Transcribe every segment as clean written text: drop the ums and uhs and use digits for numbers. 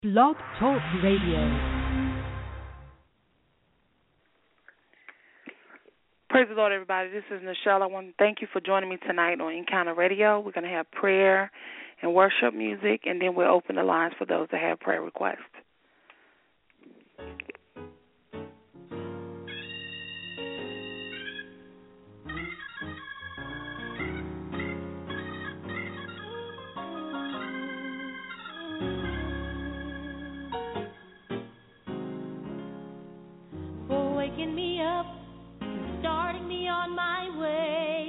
Blog Talk Radio. Praise the Lord, everybody. This is Nichelle. I want to thank you for joining me tonight on Encounter Radio. We're going to have prayer and worship music, and then we'll open the lines for those that have prayer requests. For waking me up, starting me on my way,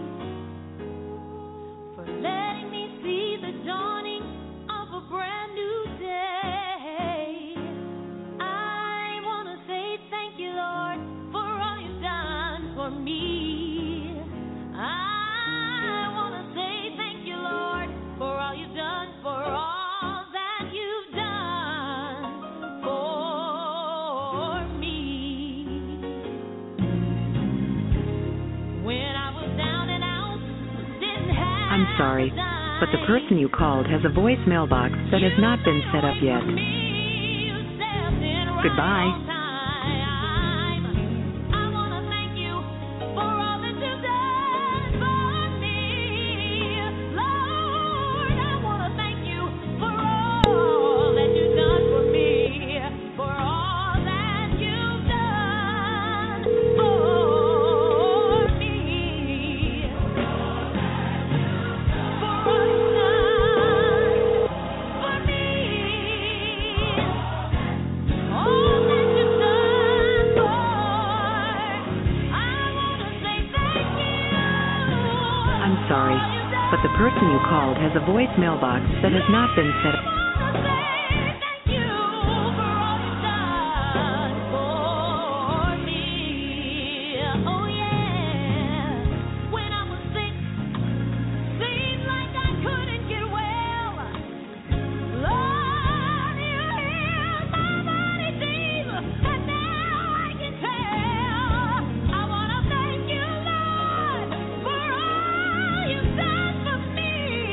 for letting me see the dawning of a brand new day. I want to say thank you, Lord, for all you've done for me. I want to say thank you, Lord, for all you've done, for all that you've done for me. When I was down and out, didn't have I'm sorry, but the person you called has a voicemail box that has not been set up yet. Goodbye. I want to thank you for all that you've done for me. Lord, I want to thank you for all that you've done for me. For all that you've done for me. For all you've done for me. All that you've done for. I want to say thank you. I'm sorry, but the person you called has a voicemail box that has not been set up. I want to say thank you for all you've done for me. Oh yeah. When I was sick, seemed like I couldn't get well. Lord, you healed my body deep, and now I can tell. I want to thank you, Lord, for all you've done for me.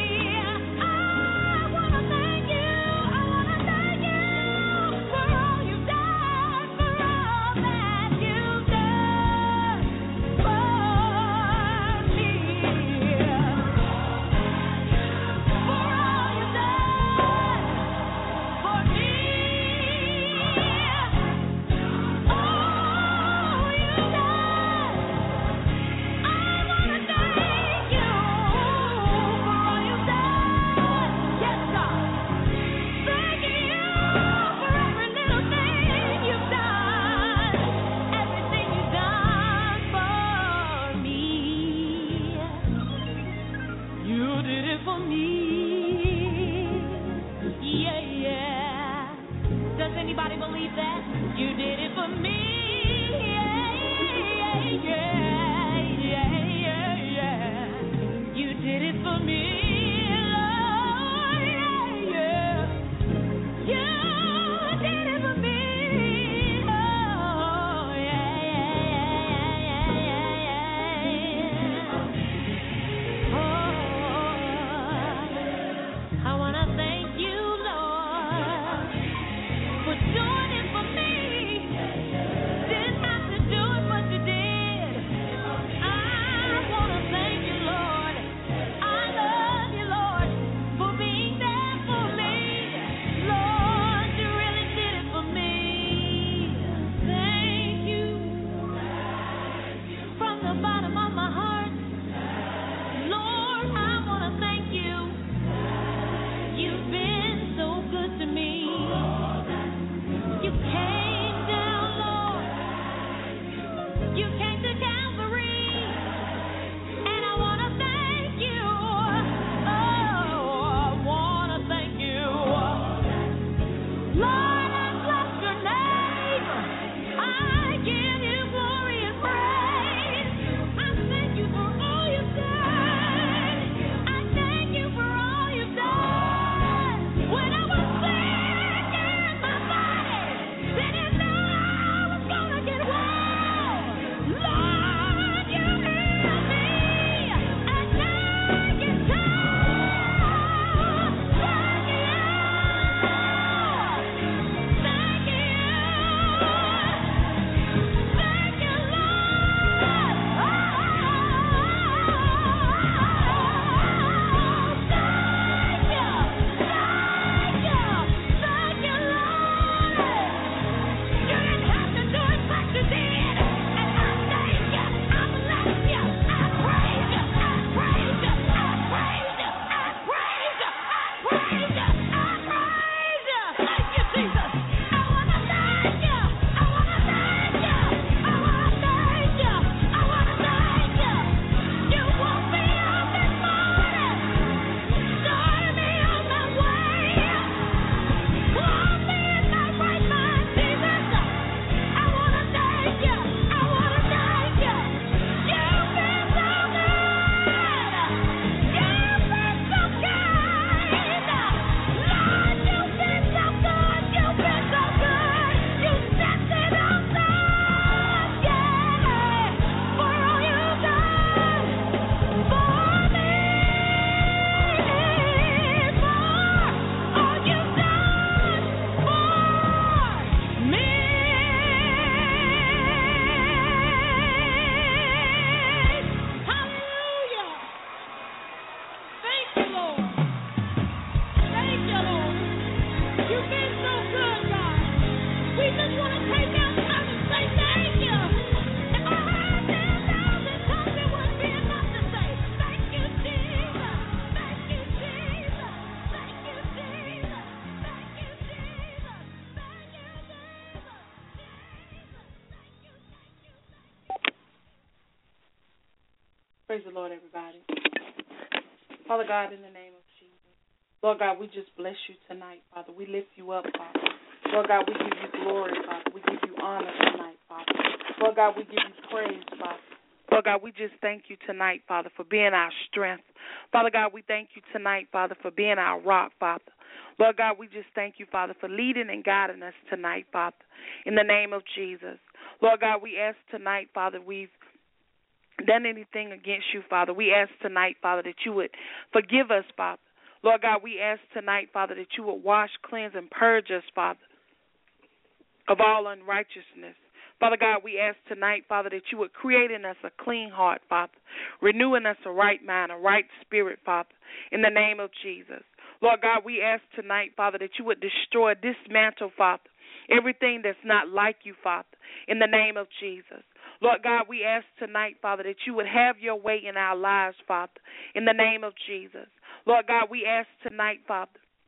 I want to thank you. I want to thank you for all you've done, for all that you've done for me. For all you've done for me. Oh, you've done. I want to thank you for all you've done. Yes, God. Thank you for every little thing you've done, everything you've done for me. You did it for me. Yeah, yeah. Does anybody believe that? You did it for me. Yeah, yeah, yeah, yeah, yeah. You did it for me. Lord, yeah, yeah. You did it for me. Oh, yeah, yeah, yeah, yeah, yeah. Oh, I want to thank you, Lord, for doing it for me. Didn't have to do it, but you did. I want to thank you, Lord. I love Praise the Lord, everybody. Father God, in the name of Jesus. Lord God, we just bless you tonight, Father. We lift you up, Father. Lord God, we give you glory, Father. We give you honor tonight, Father. Lord God, we give you praise, Father. Lord God, we just thank you tonight, Father, for being our strength. Father God, we thank you tonight, Father, for being our rock, Father. Lord God, we just thank you, Father, for leading and guiding us tonight, Father, in the name of Jesus. Lord God, we ask tonight, Father, we've done anything against you, Father. We ask tonight, Father, that you would forgive us, Father. Lord God, we ask tonight, Father, that you would wash, cleanse, and purge us, Father, of all unrighteousness. Father God, we ask tonight, Father, that you would create in us a clean heart, Father, renewing us a right mind, a right spirit, Father, in the name of Jesus. Lord God, we ask tonight, Father, that you would destroy, dismantle, Father, everything that's not like you, Father, in the name of Jesus. Lord God, we ask tonight, Father, that you would have your way in our lives, Father, in the name of Jesus. Lord God, we ask tonight, Father,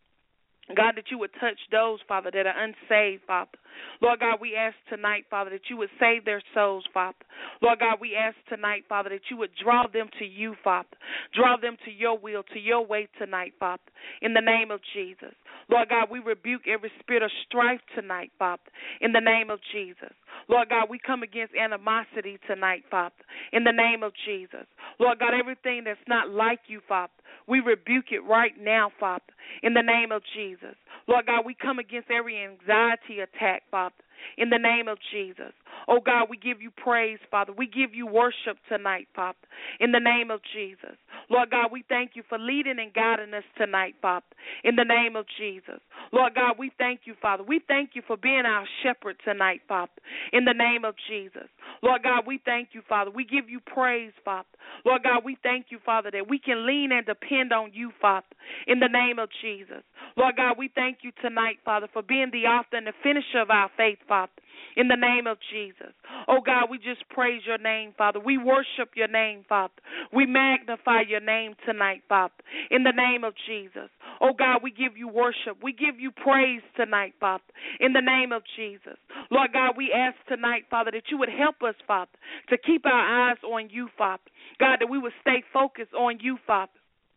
God, that you would touch those, Father, that are unsaved, Father. Lord God, we ask tonight, Father, that you would save their souls, Father. Lord God, we ask tonight, Father, that you would draw them to you, Father. Draw them to your will, to your way tonight, Father, in the name of Jesus. Lord God, we rebuke every spirit of strife tonight, Father, in the name of Jesus. Lord God, we come against animosity tonight, Father, in the name of Jesus. Lord God, everything that's not like you, Father, we rebuke it right now, Father, in the name of Jesus. Lord God, we come against every anxiety attack, Father, in the name of Jesus. Oh God, we give you praise, Father. We give you worship tonight, Father, in the name of Jesus. Lord God, we thank you for leading and guiding us tonight, Father, in the name of Jesus. Lord God, we thank you, Father. We thank you for being our shepherd tonight, Father, in the name of Jesus. Lord God, we thank you, Father. We give you praise, Father. Lord God, we thank you, Father, that we can lean and depend on you, Father, in the name of Jesus. Lord God, we thank you tonight, Father, for being the author and the finisher of our faith, Father, in the name of Jesus. Oh God, we just praise your name, Father. We worship your name, Father. We magnify your name tonight, Father, in the name of Jesus. Oh God, we give you worship. We give you praise tonight, Father, in the name of Jesus. Lord God, we ask tonight, Father, that you would help us, Father, to keep our eyes on you, Father. God, that we would stay focused on you, Father,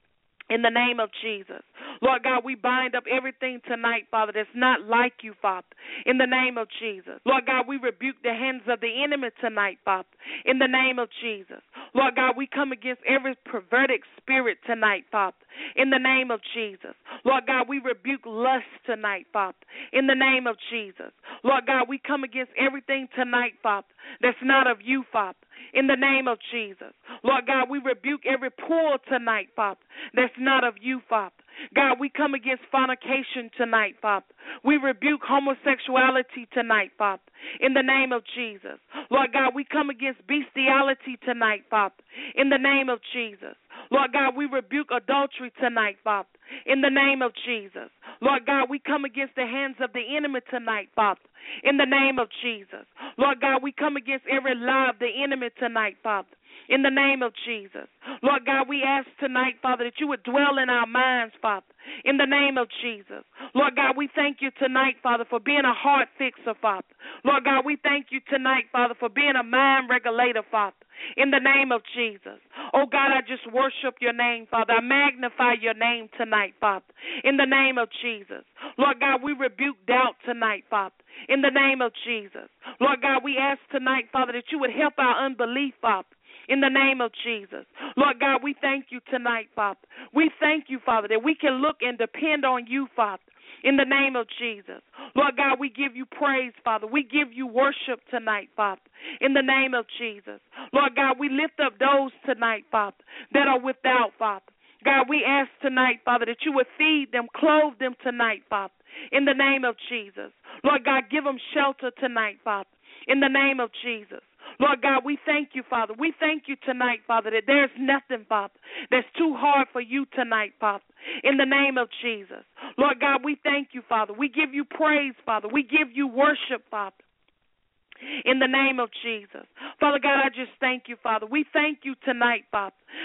in the name of Jesus. Lord God, we bind up everything tonight, Father, that's not like you, Father, in the name of Jesus. Lord God, we rebuke the hands of the enemy tonight, Father, in the name of Jesus. Lord God, we come against every perverted spirit tonight, Father, in the name of Jesus. Lord God, we rebuke lust tonight, Father, in the name of Jesus. Lord God, we come against everything tonight, Father, that's not of you, Father, in the name of Jesus. Lord God, we rebuke every pull tonight, Father, that's not of you, Father. God, we come against fornication tonight, Father. We rebuke homosexuality tonight, Father, in the name of Jesus. Lord God, we come against bestiality tonight, Father, in the name of Jesus. Lord God, we rebuke adultery tonight, Father, in the name of Jesus. Lord God, we come against the hands of the enemy tonight, Father, in the name of Jesus. Lord God, we come against every lie of the enemy tonight, Father, in the name of Jesus. Lord God, we ask tonight, Father, that you would dwell in our minds, Father, in the name of Jesus. Lord God, we thank you tonight, Father, for being a heart fixer, Father. Lord God, we thank you tonight, Father, for being a mind regulator, Father, in the name of Jesus. Oh God, I just worship your name, Father. I magnify your name tonight, Father, in the name of Jesus. Lord God, we rebuke doubt tonight, Father, in the name of Jesus. Lord God, we ask tonight, Father, that you would help our unbelief, Father, in the name of Jesus. Lord God, we thank you tonight, Father. We thank you, Father, that we can look and depend on you, Father, in the name of Jesus. Lord God, we give you praise, Father. We give you worship tonight, Father, in the name of Jesus. Lord God, we lift up those tonight, Father, that are without, Father. God, we ask tonight, Father, that you would feed them, clothe them tonight, Father, in the name of Jesus. Lord God, give them shelter tonight, Father, in the name of Jesus. Lord God, we thank you, Father. We thank you tonight, Father, that there's nothing, Father, that's too hard for you tonight, Father, in the name of Jesus. Lord God, we thank you, Father. We give you praise, Father. We give you worship, Father, in the name of Jesus. Father God, I just thank you, Father. We thank you tonight, Father,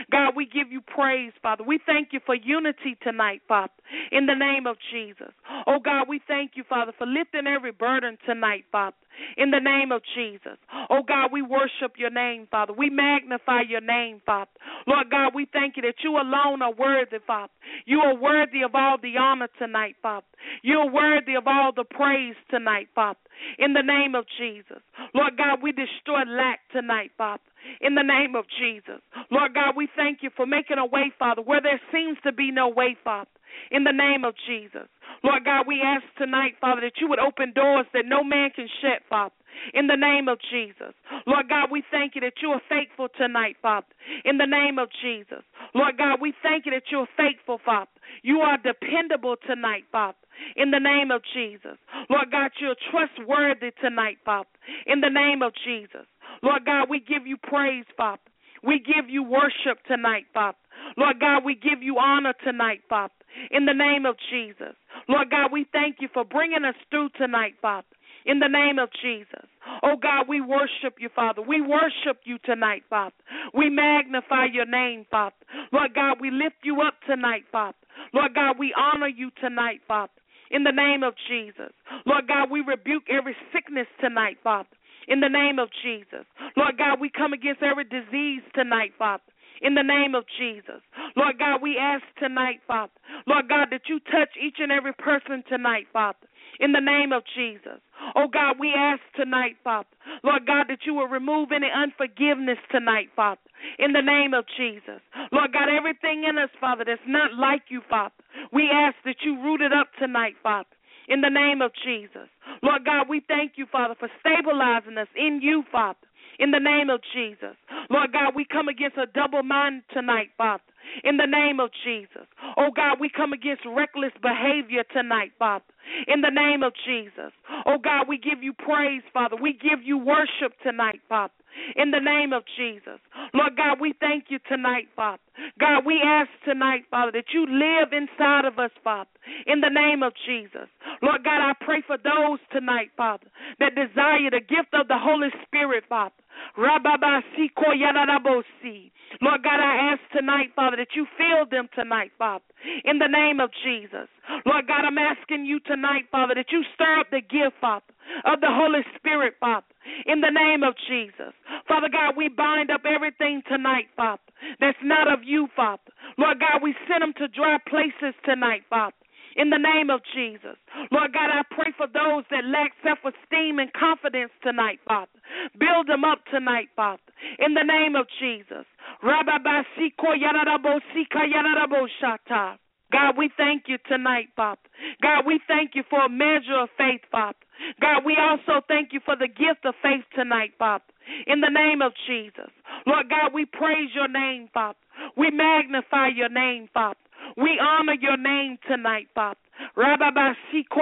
God, we give you praise, Father. We thank you for unity tonight, Father, in the name of Jesus. Oh, God, we thank you, Father, for lifting every burden tonight, Father, in the name of Jesus. Oh, God, we worship your name, Father. We magnify your name, Father. Lord God, we thank you that you alone are worthy, Father. You are worthy of all the honor tonight, Father. You are worthy of all the praise tonight, Father, in the name of Jesus. Lord God, we destroy lack tonight, Father, in the name of Jesus. Lord God, we thank you for making a way, Father, where there seems to be no way, Father, in the name of Jesus. Lord God, we ask tonight, Father, that you would open doors that no man can shut, Father, in the name of Jesus. Lord God, we thank you that you are faithful tonight, Father, in the name of Jesus. Lord God, we thank you that you are faithful, Father. You are dependable tonight, Father, in the name of Jesus. Lord God, you're trustworthy tonight, Father, in the name of Jesus. Lord God, we give you praise, Father. We give you worship tonight, Father. Lord God, we give you honor tonight, Father, in the name of Jesus. Lord God, we thank you for bringing us through tonight, Father, in the name of Jesus. Oh, God, we worship you, Father. We worship you tonight, Father. We magnify your name, Father. Lord God, we lift you up tonight, Father. Lord God, we honor you tonight, Father, in the name of Jesus. Lord God, we rebuke every sickness tonight, Father, in the name of Jesus. Lord God, we come against every disease tonight, Father, in the name of Jesus. Lord God, we ask tonight, Father, Lord God, that you touch each and every person tonight, Father, in the name of Jesus. Oh, God, we ask tonight, Father, Lord God, that you will remove any unforgiveness tonight, Father, in the name of Jesus. Lord God, everything in us, Father, that's not like you, Father, we ask that you root it up tonight, Father, in the name of Jesus. Lord God, we thank you, Father, for stabilizing us in you, Father, in the name of Jesus. Lord God, we come against a double mind tonight, Father, in the name of Jesus. Oh, God, we come against reckless behavior tonight, Father, in the name of Jesus. Oh, God, we give you praise, Father. We give you worship tonight, Father, in the name of Jesus. Lord God, we thank you tonight, Father. God, we ask tonight, Father, that you live inside of us, Father, in the name of Jesus. Lord God, I pray for those tonight, Father, that desire the gift of the Holy Spirit, Father. Lord God, I ask tonight, Father, that you fill them tonight, Father, in the name of Jesus. Lord God, I'm asking you tonight, Father, that you stir up the gift, Father, of the Holy Spirit, Father, in the name of Jesus. Father God, we bind up everything tonight, Father, that's not of you, Father. Lord God, we send them to dry places tonight, Father, in the name of Jesus. Lord God, I pray for those that lack self-esteem and confidence tonight, Father. Build them up tonight, Father, in the name of Jesus. God, we thank you tonight, Father. God, we thank you for a measure of faith, Father. God, we also thank you for the gift of faith tonight, Father, in the name of Jesus. Lord God, we praise your name, Father. We magnify your name, Father. We honor your name tonight, Father. Lord God,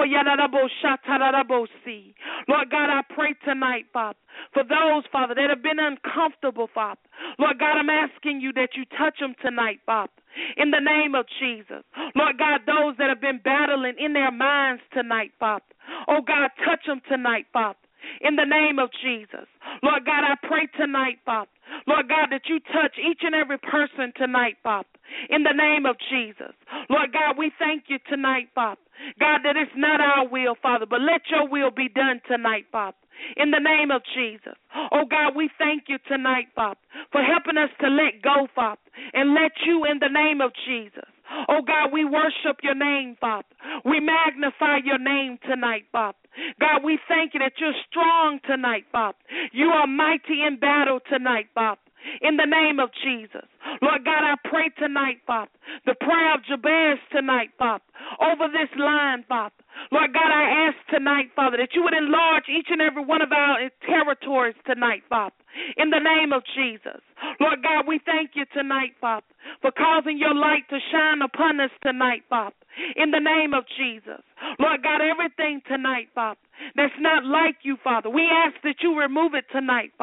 I pray tonight, Father, for those, Father, that have been uncomfortable, Father. Lord God, I'm asking you that you touch them tonight, Father, in the name of Jesus. Lord God, those that have been battling in their minds tonight, Father. Oh, God, touch them tonight, Father, in the name of Jesus. Lord God, I pray tonight, Father, Lord God, that you touch each and every person tonight, Father, in the name of Jesus. Lord God, we thank you tonight, Father. God, that it's not our will, Father, but let your will be done tonight, Father, in the name of Jesus. Oh, God, we thank you tonight, Father, for helping us to let go, Father, and let you in the name of Jesus. Oh, God, we worship your name, Father. We magnify your name tonight, Father. God, we thank you that you're strong tonight, Father. You are mighty in battle tonight, Father, in the name of Jesus. Lord God, I pray tonight, Father, the prayer of Jabez tonight, Father, over this line, Father. Lord God, I ask tonight, Father, that you would enlarge each and every one of our territories tonight, Father, in the name of Jesus. Lord God, we thank you tonight, Father, for causing your light to shine upon us tonight, Father, in the name of Jesus. Lord God, everything tonight, Father, that's not like you, Father, we ask that you remove it tonight, Father,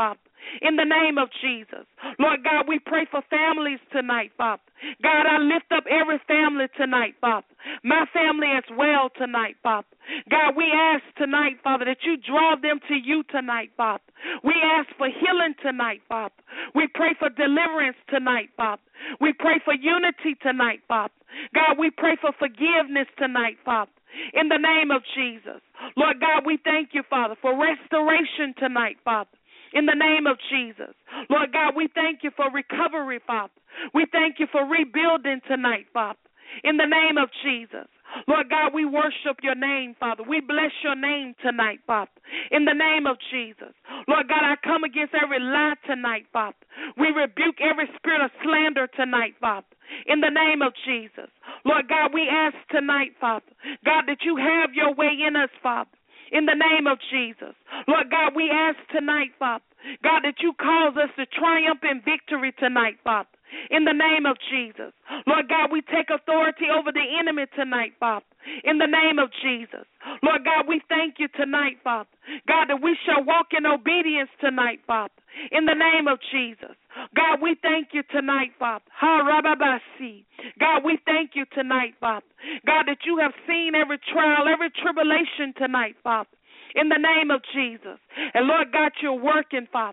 in the name of Jesus. Lord God, we pray for families tonight, Father. God, I lift up every family tonight, Father. My family as well tonight, Father. God, we ask tonight, Father, that you draw them to you tonight, Father. We ask for healing tonight, Father. We pray for deliverance tonight, Father. We pray for unity tonight, Father. God, we pray for forgiveness tonight, Father. In the name of Jesus. Lord God, we thank you, Father, for restoration tonight, Father. In the name of Jesus. Lord God, we thank you for recovery, Father. We thank you for rebuilding tonight, Father. In the name of Jesus. Lord God, we worship your name, Father. We bless your name tonight, Father. In the name of Jesus. Lord God, I come against every lie tonight, Father. We rebuke every spirit of slander tonight, Father. In the name of Jesus. Lord God, we ask tonight, Father, God, that you have your way in us, Father. In the name of Jesus. Lord God, we ask tonight, Father, God, that you cause us to triumph in victory tonight, Father. In the name of Jesus. Lord God, we take authority over the enemy tonight, Father. In the name of Jesus. Lord God, we thank you tonight, Father. God, that we shall walk in obedience tonight, Father. In the name of Jesus. God, we thank you tonight, Father. God, we thank you tonight, Father. God, that you have seen every trial, every tribulation tonight, Father. In the name of Jesus. And Lord God, you're working, Father.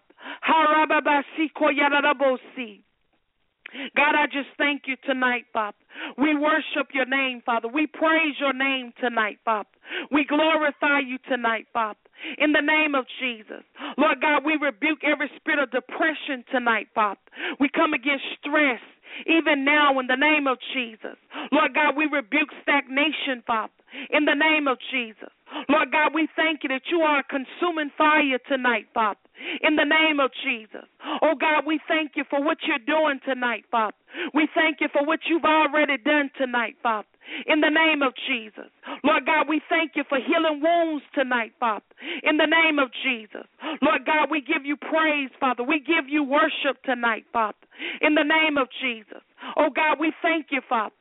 God, I just thank you tonight, Father. We worship your name, Father. We praise your name tonight, Father. We glorify you tonight, Father. In the name of Jesus. Lord God, we rebuke every spirit of depression tonight, Father. We come against stress, even now in the name of Jesus. Lord God, we rebuke stagnation, Father. In the name of Jesus. Lord God, we thank you that you are a consuming fire tonight, Father. In the name of Jesus. Oh God, we thank you for what you're doing tonight, Father. We thank you for what you've already done tonight, Father. In the name of Jesus. Lord God, we thank you for healing wounds tonight, Father. In the name of Jesus. Lord God, we give you praise, Father. We give you worship tonight, Father. In the name of Jesus. Oh God, we thank you, Father.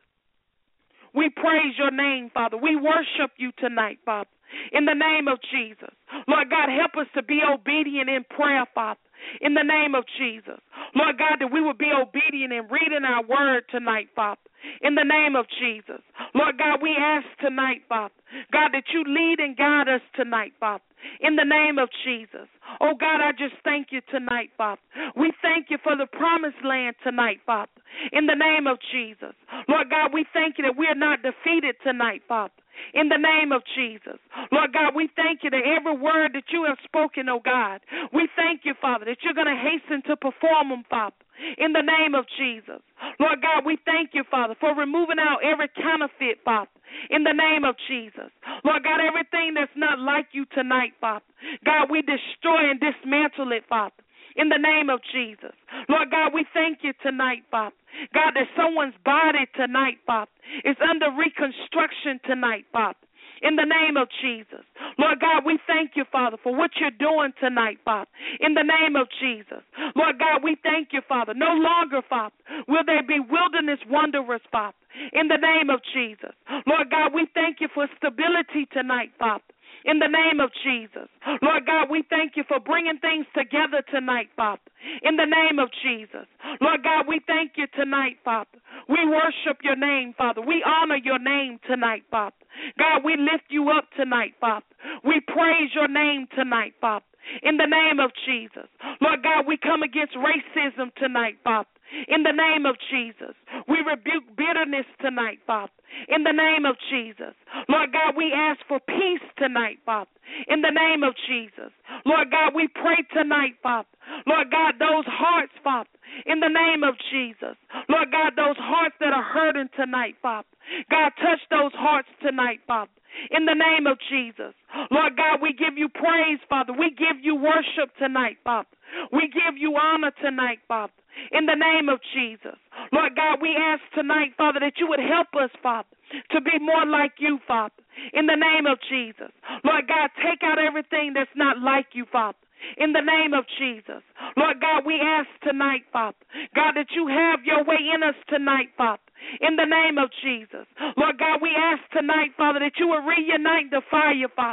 We praise your name, Father. We worship you tonight, Father. In the name of Jesus. Lord God, help us to be obedient in prayer, Father. In the name of Jesus. Lord God, that we will be obedient in reading our word tonight, Father. In the name of Jesus. Lord God, we ask tonight, Father, God, that you lead and guide us tonight, Father. In the name of Jesus. Oh, God, I just thank you tonight, Father. We thank you for the promised land tonight, Father. In the name of Jesus. Lord God, we thank you that we are not defeated tonight, Father. In the name of Jesus. Lord God, we thank you that every word that you have spoken, oh God, we thank you, Father, that you're going to hasten to perform them, Father. In the name of Jesus. Lord God, we thank you, Father, for removing out every counterfeit, Father. In the name of Jesus. Lord God, everything that's not like you tonight, Father. God, we destroy and dismantle it, Father. In the name of Jesus. Lord God, we thank you tonight, Father. God, that someone's body tonight, Father, is under reconstruction tonight, Father. In the name of Jesus. Lord God, we thank you, Father, for what you're doing tonight, Father. In the name of Jesus. Lord God, we thank you, Father. No longer, Father, will there be wilderness wanderers, Father. In the name of Jesus. Lord God, we thank you for stability tonight, Father. In the name of Jesus. Lord God, we thank you for bringing things together tonight, Father. In the name of Jesus. Lord God, we thank you tonight, Father. We worship your name, Father. We honor your name tonight, Father. God, we lift you up tonight, Father. We praise your name tonight, Father. In the name of Jesus. Lord God, we come against racism tonight, Father. In the name of Jesus. We rebuke bitterness tonight, Father. In the name of Jesus. Lord God, we ask for peace tonight, Father. In the name of Jesus. Lord God, we pray tonight, Father. Lord God, those hearts, Father. In the name of Jesus. Lord God, those hearts that are hurting tonight, Father. God, touch those hearts tonight, Father. In the name of Jesus. Lord God, we give you praise, Father. We give you worship tonight, Father. We give you honor tonight, Father. In the name of Jesus. Lord God, we ask tonight, Father, that you would help us, Father, to be more like you, Father. In the name of Jesus. Lord God, take out everything that's not like you, Father. In the name of Jesus. Lord God, we ask tonight, Father, God, that you have your way in us tonight, Father. In the name of Jesus. Lord God, we ask tonight, Father, that you will reunite the fire, Father.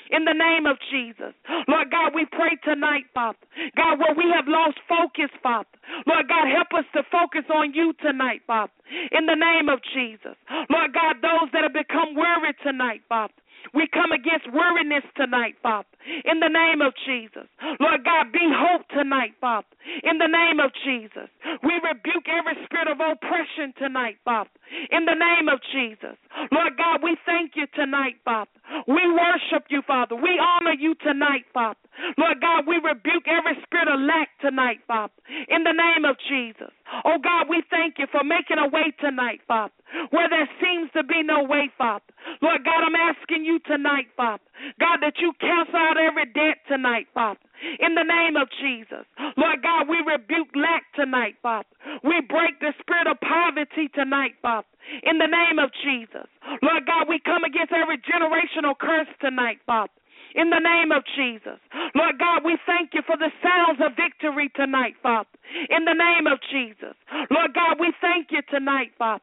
in the name of Jesus. Lord God, we pray tonight, Father. God, where we have lost focus, Father. Lord God, help us to focus on you tonight, Father, in the name of Jesus. Lord God, those that have become weary tonight, Father. We come against weariness tonight, Father, in the name of Jesus. Lord God, be hope tonight, Father, in the name of Jesus. We rebuke every spirit of oppression tonight, Father, in the name of Jesus. Lord God, we thank you tonight, Father. We worship you, Father. We honor you tonight, Father. Lord God, we rebuke every spirit of lack tonight, Father, in the name of Jesus. Oh God, we thank you for making a way tonight, Father, where there seems to be no way, Father. Lord God, I'm asking you tonight, Father, God, that you cancel out every debt tonight, Father, in the name of Jesus. Lord God, we rebuke lack tonight, Father. We break the spirit of poverty tonight, Father, in the name of Jesus. Lord God, we come against every generational curse tonight, Father, in the name of Jesus. Lord God, we thank you for the sounds of victory tonight, Father, in the name of Jesus. Lord God, we thank you tonight, Father.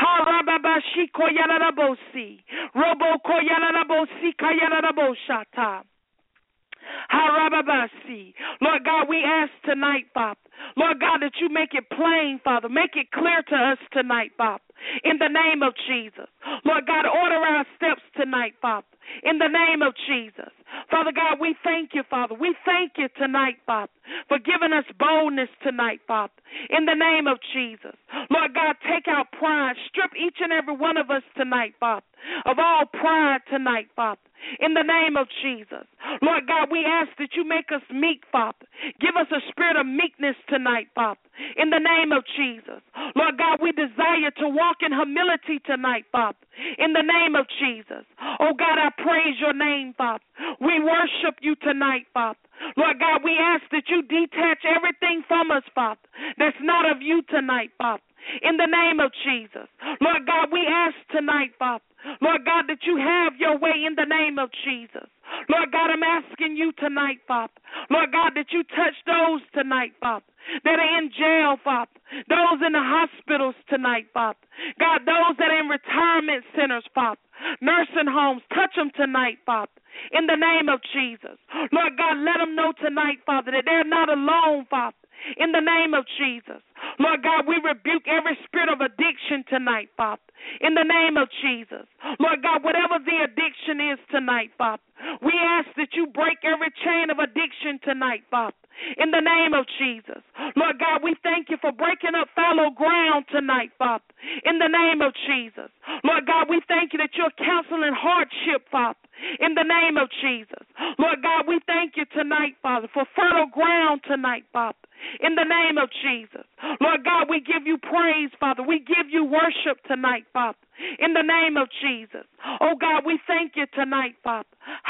Lord God, we ask tonight, Father, Lord God, that you make it plain, Father, make it clear to us tonight, Father, in the name of Jesus. Lord God, order our steps tonight, Father, in the name of Jesus. Father God, we thank you, Father. We thank you tonight, Father, for giving us boldness tonight, Father, in the name of Jesus. Lord God, take out pride. Strip each and every one of us tonight, Father, of all pride tonight, Father, in the name of Jesus. Lord God, we ask that you make us meek, Father. Give us a spirit of meekness tonight, Father, in the name of Jesus. Lord God, we desire to walk in humility tonight, Father, in the name of Jesus. Oh God, I praise your name, Father. We worship you tonight, Father. Lord God, we ask that you detach everything from us, Father, that's not of you tonight, Father, in the name of Jesus. Lord God, we ask tonight, Father, Lord God, that you have your way in the name of Jesus. Lord God, I'm asking you tonight, Father, Lord God, that you touch those tonight, Father, that are in jail, Father, those in the hospitals tonight, Father, God, those that are in retirement centers, Father, nursing homes, touch them tonight, Father, in the name of Jesus. Lord God, let them know tonight, Father, that they're not alone, Father, in the name of Jesus. Lord God, we rebuke every spirit of addiction tonight, Father, in the name of Jesus. Lord God, whatever the addiction is tonight, Father, we ask that you break every chain of addiction tonight, Father, in the name of Jesus. Lord God, we thank you for breaking up fallow ground tonight, Father, in the name of Jesus. Lord God, we thank you that you're counseling hardship, Father, in the name of Jesus. Lord God, we thank you tonight, Father, for fertile ground tonight, Father, in the name of Jesus. Lord God, we give you praise, Father. We give you worship tonight, Father, in the name of Jesus. Oh God, we thank you tonight, Father.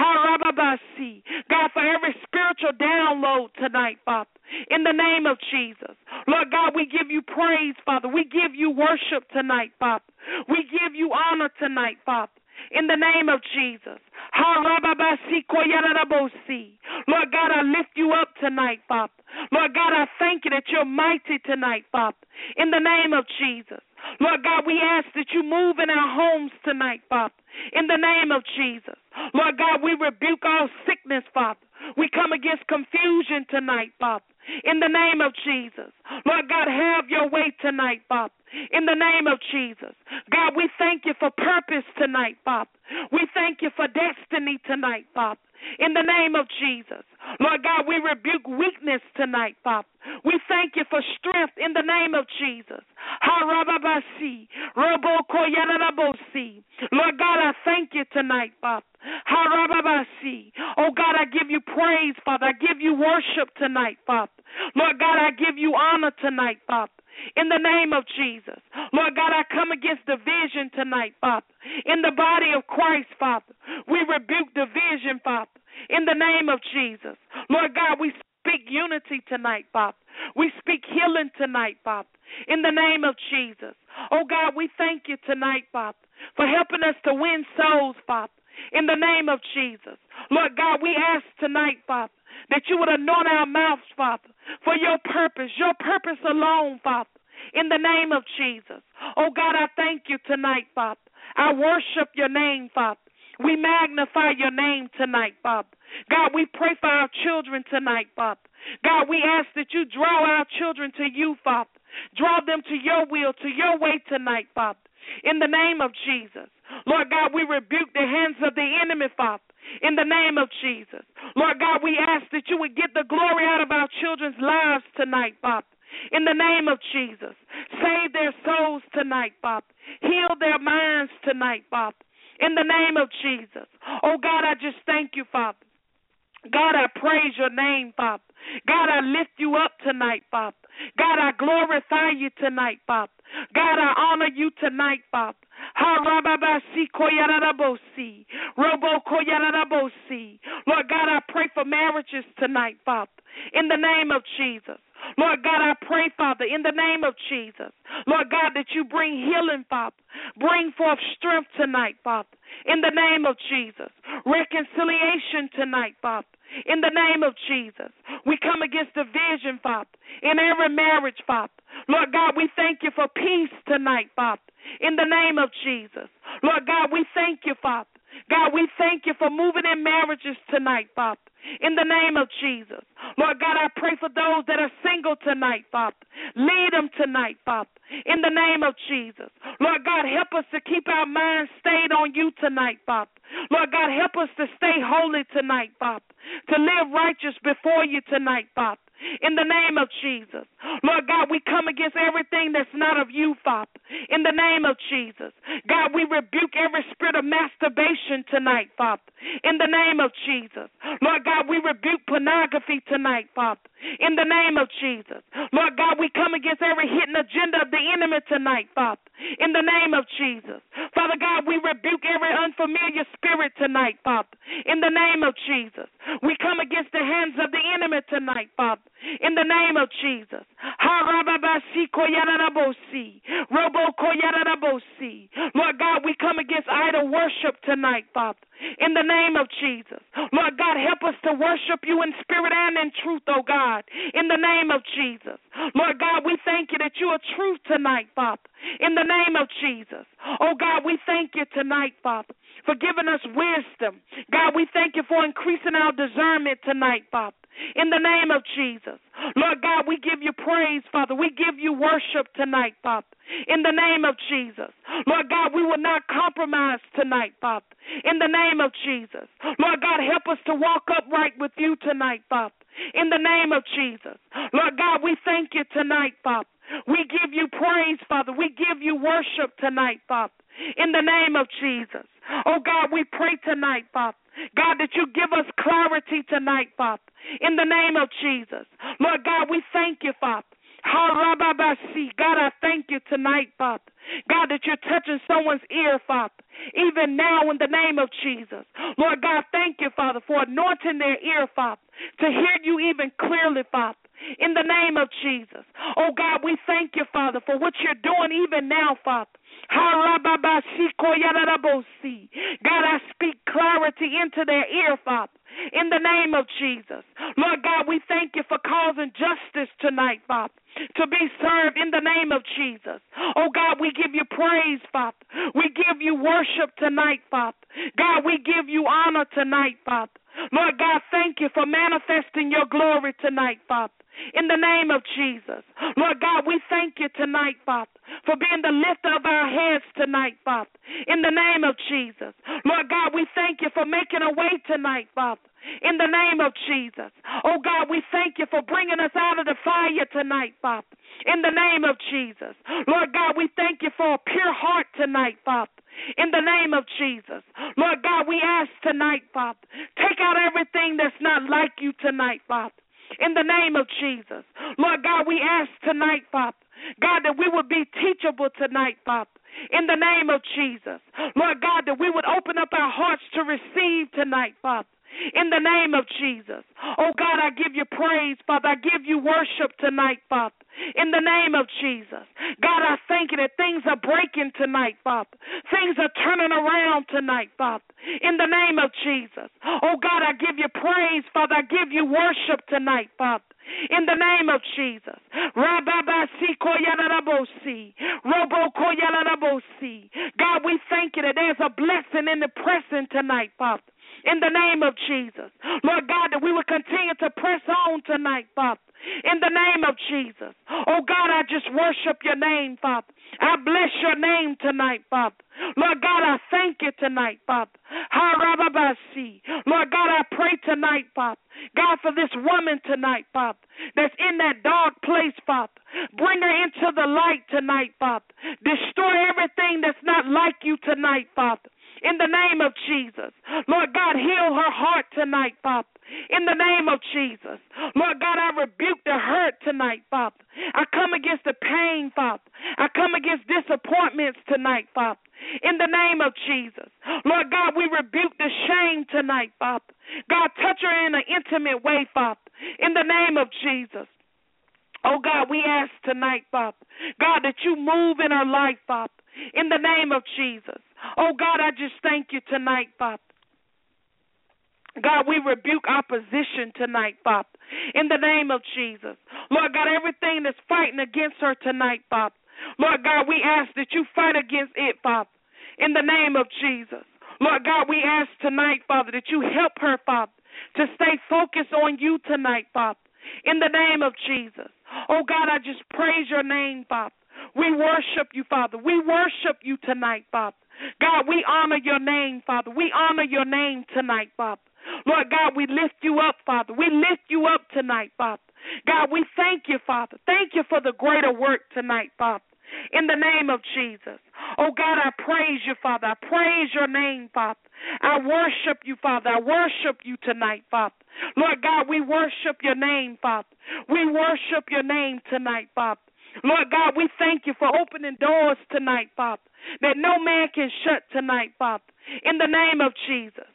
God, for every spiritual download tonight, Father, in the name of Jesus. Lord God, we give you praise, Father. We give you worship tonight, Father. We give you honor tonight, Father, in the name of Jesus. Lord God, I lift you up tonight, Father. Lord God, I thank you that you're mighty tonight, Father, in the name of Jesus. Lord God, we ask that you move in our homes tonight, Father, in the name of Jesus. Lord God, we rebuke all sickness, Father. We come against confusion tonight, Father, in the name of Jesus. Lord God, have your way tonight, Father, in the name of Jesus. God, we thank you for purpose tonight, Father. We thank you for destiny tonight, Father, in the name of Jesus. Lord God, we rebuke weakness tonight, Father. We thank you for strength in the name of Jesus. Lord God, I thank you tonight, Father. Oh God, I give you praise, Father. I give you worship tonight, Father. Lord God, I give you honor tonight, Father, in the name of Jesus. Lord God, I come against division tonight, Father, in the body of Christ, Father. We rebuke division, Father, in the name of Jesus. Lord God, we speak unity tonight, Father. We speak healing tonight, Father, in the name of Jesus. Oh God, we thank you tonight, Father, for helping us to win souls, Father, in the name of Jesus. Lord God, we ask tonight, Father, that you would anoint our mouths, Father, for your purpose alone, Father, in the name of Jesus. Oh God, I thank you tonight, Father. I worship your name, Father, We magnify your name tonight, Father. God, we pray for our children tonight, Father. God, we ask that you draw our children to you, Father. Draw them to your will, to your way tonight, Father. In the name of Jesus. Lord God, we rebuke the hands of the enemy, Father. In the name of Jesus. Lord God, we ask that you would get the glory out of our children's lives tonight, Father. In the name of Jesus. Save their souls tonight, Father. Heal their minds tonight, Father. In the name of Jesus. Oh, God, I just thank you, Father. God, I praise your name, Father. God, I lift you up tonight, Father. God, I glorify you tonight, Father. God, I honor you tonight, Father. Lord God, I pray for marriages tonight, Father. In the name of Jesus. Lord God, I pray, Father, in the name of Jesus. Lord God, that you bring healing, Father. Bring forth strength tonight, Father. In the name of Jesus. Reconciliation tonight, Father. In the name of Jesus. We come against division, Father. In every marriage, Father. Lord God, we thank you for peace tonight, Father. In the name of Jesus. Lord God, we thank you, Father. God, we thank you for moving in marriages tonight, Father. In the name of Jesus. Lord God, I pray for those that are single tonight, Father. Lead them tonight, Father. In the name of Jesus. Lord God, help us to keep our minds stayed on you tonight, Father. Lord God, help us to stay holy tonight, Father. To live righteous before you tonight, Father. In the name of Jesus. Lord God, we come against everything that's not of you, Father. In the name of Jesus. God, we rebuke every spirit of masturbation tonight, Father. In the name of Jesus. Lord God, we rebuke pornography tonight, Father. In the name of Jesus. Lord God, we come against every hidden agenda of the enemy tonight, Father. In the name of Jesus. Father God, we rebuke every unfamiliar spirit tonight, Father. In the name of Jesus. We come against the hands of the enemy tonight, Father. In the name of Jesus. Lord God, we come against idol worship tonight, Father. In the name of Jesus. Lord God, help us to worship you in spirit and in truth, oh God. In the name of Jesus. Lord God, we thank you that you are truth tonight, Father. In the name of Jesus. Oh God, we thank you tonight, Father, for giving us wisdom. God, we thank you for increasing our discernment tonight, Father. In the name of Jesus. Lord God, we give you praise, Father. We give you worship tonight, Father. In the name of Jesus. Lord God, we will not compromise tonight, Father. In the name of Jesus. Lord God, help us to walk upright with you tonight, Father. In the name of Jesus. Lord God, we thank you tonight, Father. We give you praise, Father. We give you worship tonight, Father. In the name of Jesus. Oh God, we pray tonight, Father. God, that you give us clarity tonight, Father. In the name of Jesus. Lord God, we thank you, Father. God, I thank you tonight, Father. God, that you're touching someone's ear, Father. Even now in the name of Jesus. Lord God, thank you, Father, for anointing their ear, Father, to hear you even clearly, Father. In the name of Jesus. Oh God, we thank you, Father, for what you're doing even now, Father. God, I speak clarity into their ear, Father. In the name of Jesus. Lord God, we thank you for causing justice tonight, Father, to be served in the name of Jesus. Oh God, we give you praise, Father. We give you worship tonight, Father. God, we give you honor tonight, Father. Lord God, thank you for manifesting your glory tonight, Father. In the name of Jesus. Lord God, we thank you tonight, Father, for being the lifter of our heads tonight, Father. In the name of Jesus. Lord God, we thank you for making a way tonight, Father. In the name of Jesus. Oh God, we thank you for bringing us out of the fire tonight, Father. In the name of Jesus. Lord God, we thank you for a pure heart tonight, Father. In the name of Jesus. Lord God, we ask tonight, Father, take out everything that's not like you tonight, Father. In the name of Jesus. Lord God, we ask tonight, Father, God, that we would be teachable tonight, Father. In the name of Jesus. Lord God, that we would open up our hearts to receive tonight, Father. In the name of Jesus. Oh God, I give you praise, Father. I give you worship tonight, Father. In the name of Jesus. God, I thank you that things are breaking tonight, Father. Things are turning around tonight, Father. In the name of Jesus. Oh God, I give you praise, Father. I give you worship tonight, Father. In the name of Jesus. Rababasi koyalarabosi. Robo koyalarabosi. God, we thank you that there's a blessing in the pressing tonight, Father. In the name of Jesus. Lord God, that we will continue to press on tonight, Father. In the name of Jesus. Oh God, I just worship your name, Father. I bless your name tonight, Father. Lord God, I thank you tonight, Father. Lord God, I pray tonight, Father. God, for this woman tonight, Father, that's in that dark place, Father. Bring her into the light tonight, Father. Destroy everything that's not like you tonight, Father. In the name of Jesus. Lord God, heal her heart tonight, Father. In the name of Jesus. Lord God, I rebuke the hurt tonight, Father. I come against the pain, Father. I come against disappointments tonight, Father. In the name of Jesus. Lord God, we rebuke the shame tonight, Father. God, touch her in an intimate way, Father. In the name of Jesus. Oh, God, we ask tonight, Father, God, that you move in her life, Father, in the name of Jesus. Oh, God, I just thank you tonight, Father. God, we rebuke opposition tonight, Father, in the name of Jesus. Lord God, everything that's fighting against her tonight, Father, Lord God, we ask that you fight against it, Father, in the name of Jesus. Lord God, we ask tonight, Father, that you help her, Father, to stay focused on you tonight, Father, in the name of Jesus. Oh, God, I just praise your name, Father. We worship you, Father. We worship you tonight, Father. God, we honor your name, Father. We honor your name tonight, Father. Lord God, we lift you up, Father. We lift you up tonight, Father. God, we thank you, Father. Thank you for the greater work tonight, Father. In the name of Jesus. Oh, God, I praise you, Father. I praise your name, Father. I worship you, Father. I worship you tonight, Father. Lord God, we worship your name, Father. We worship your name tonight, Father. Lord God, we thank you for opening doors tonight, Father, that no man can shut tonight, Father. In the name of Jesus.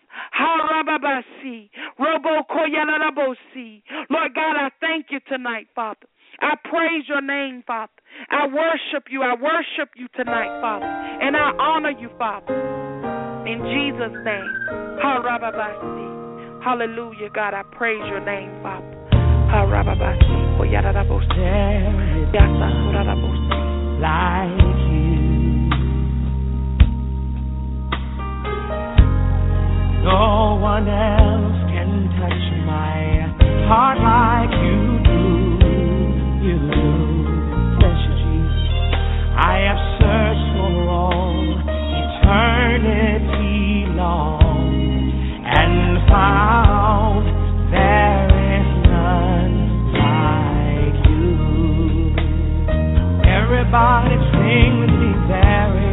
Lord God, I thank you tonight, Father. I praise your name, Father. I worship you. I worship you tonight, Father. And I honor you, Father. In Jesus' name. Hallelujah, God. I praise your name, Father. There is like you. No one else can touch my heart like you do. You do. Bless you, Jesus. I have searched for all eternity long and found there is none like you. Everybody sing with me, there is.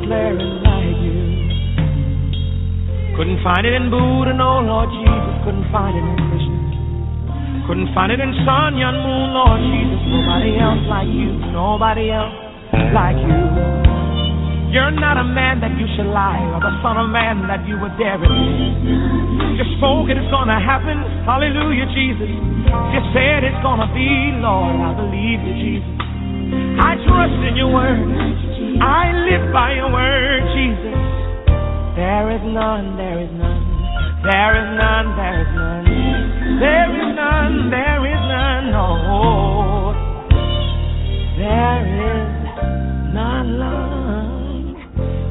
declaring like you. Couldn't find it in Buddha, no, Lord Jesus. Couldn't find it in Krishna. Couldn't find it in sun, young moon, Lord Jesus. Nobody else like you. Nobody else like you. You're not a man that you should lie, or the son of man that you would dare repent. You spoke it, it's gonna happen. Hallelujah, Jesus. You said it's gonna be, Lord. I believe you, Jesus. I trust in your word. I live by your word, Jesus. There is none, there is none. There is none, there is none. There is none, there is none, no. There is none like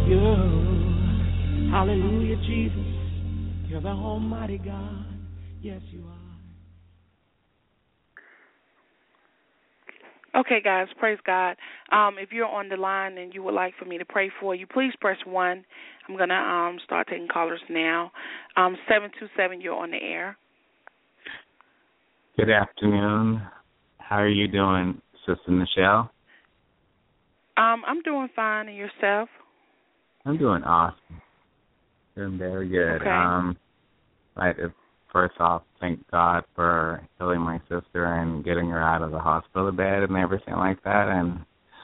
you. Hallelujah, Jesus. You're the Almighty God. Yes, you are. Okay, guys, praise God. If you're on the line and you would like for me to pray for you, please press 1. I'm going to start taking callers now. 727, you're on the air. Good afternoon. How are you doing, Sister Michelle? I'm doing fine, and yourself? I'm doing awesome. Doing very good. Okay. First off, thank God for healing my sister and getting her out of the hospital bed and everything like that. And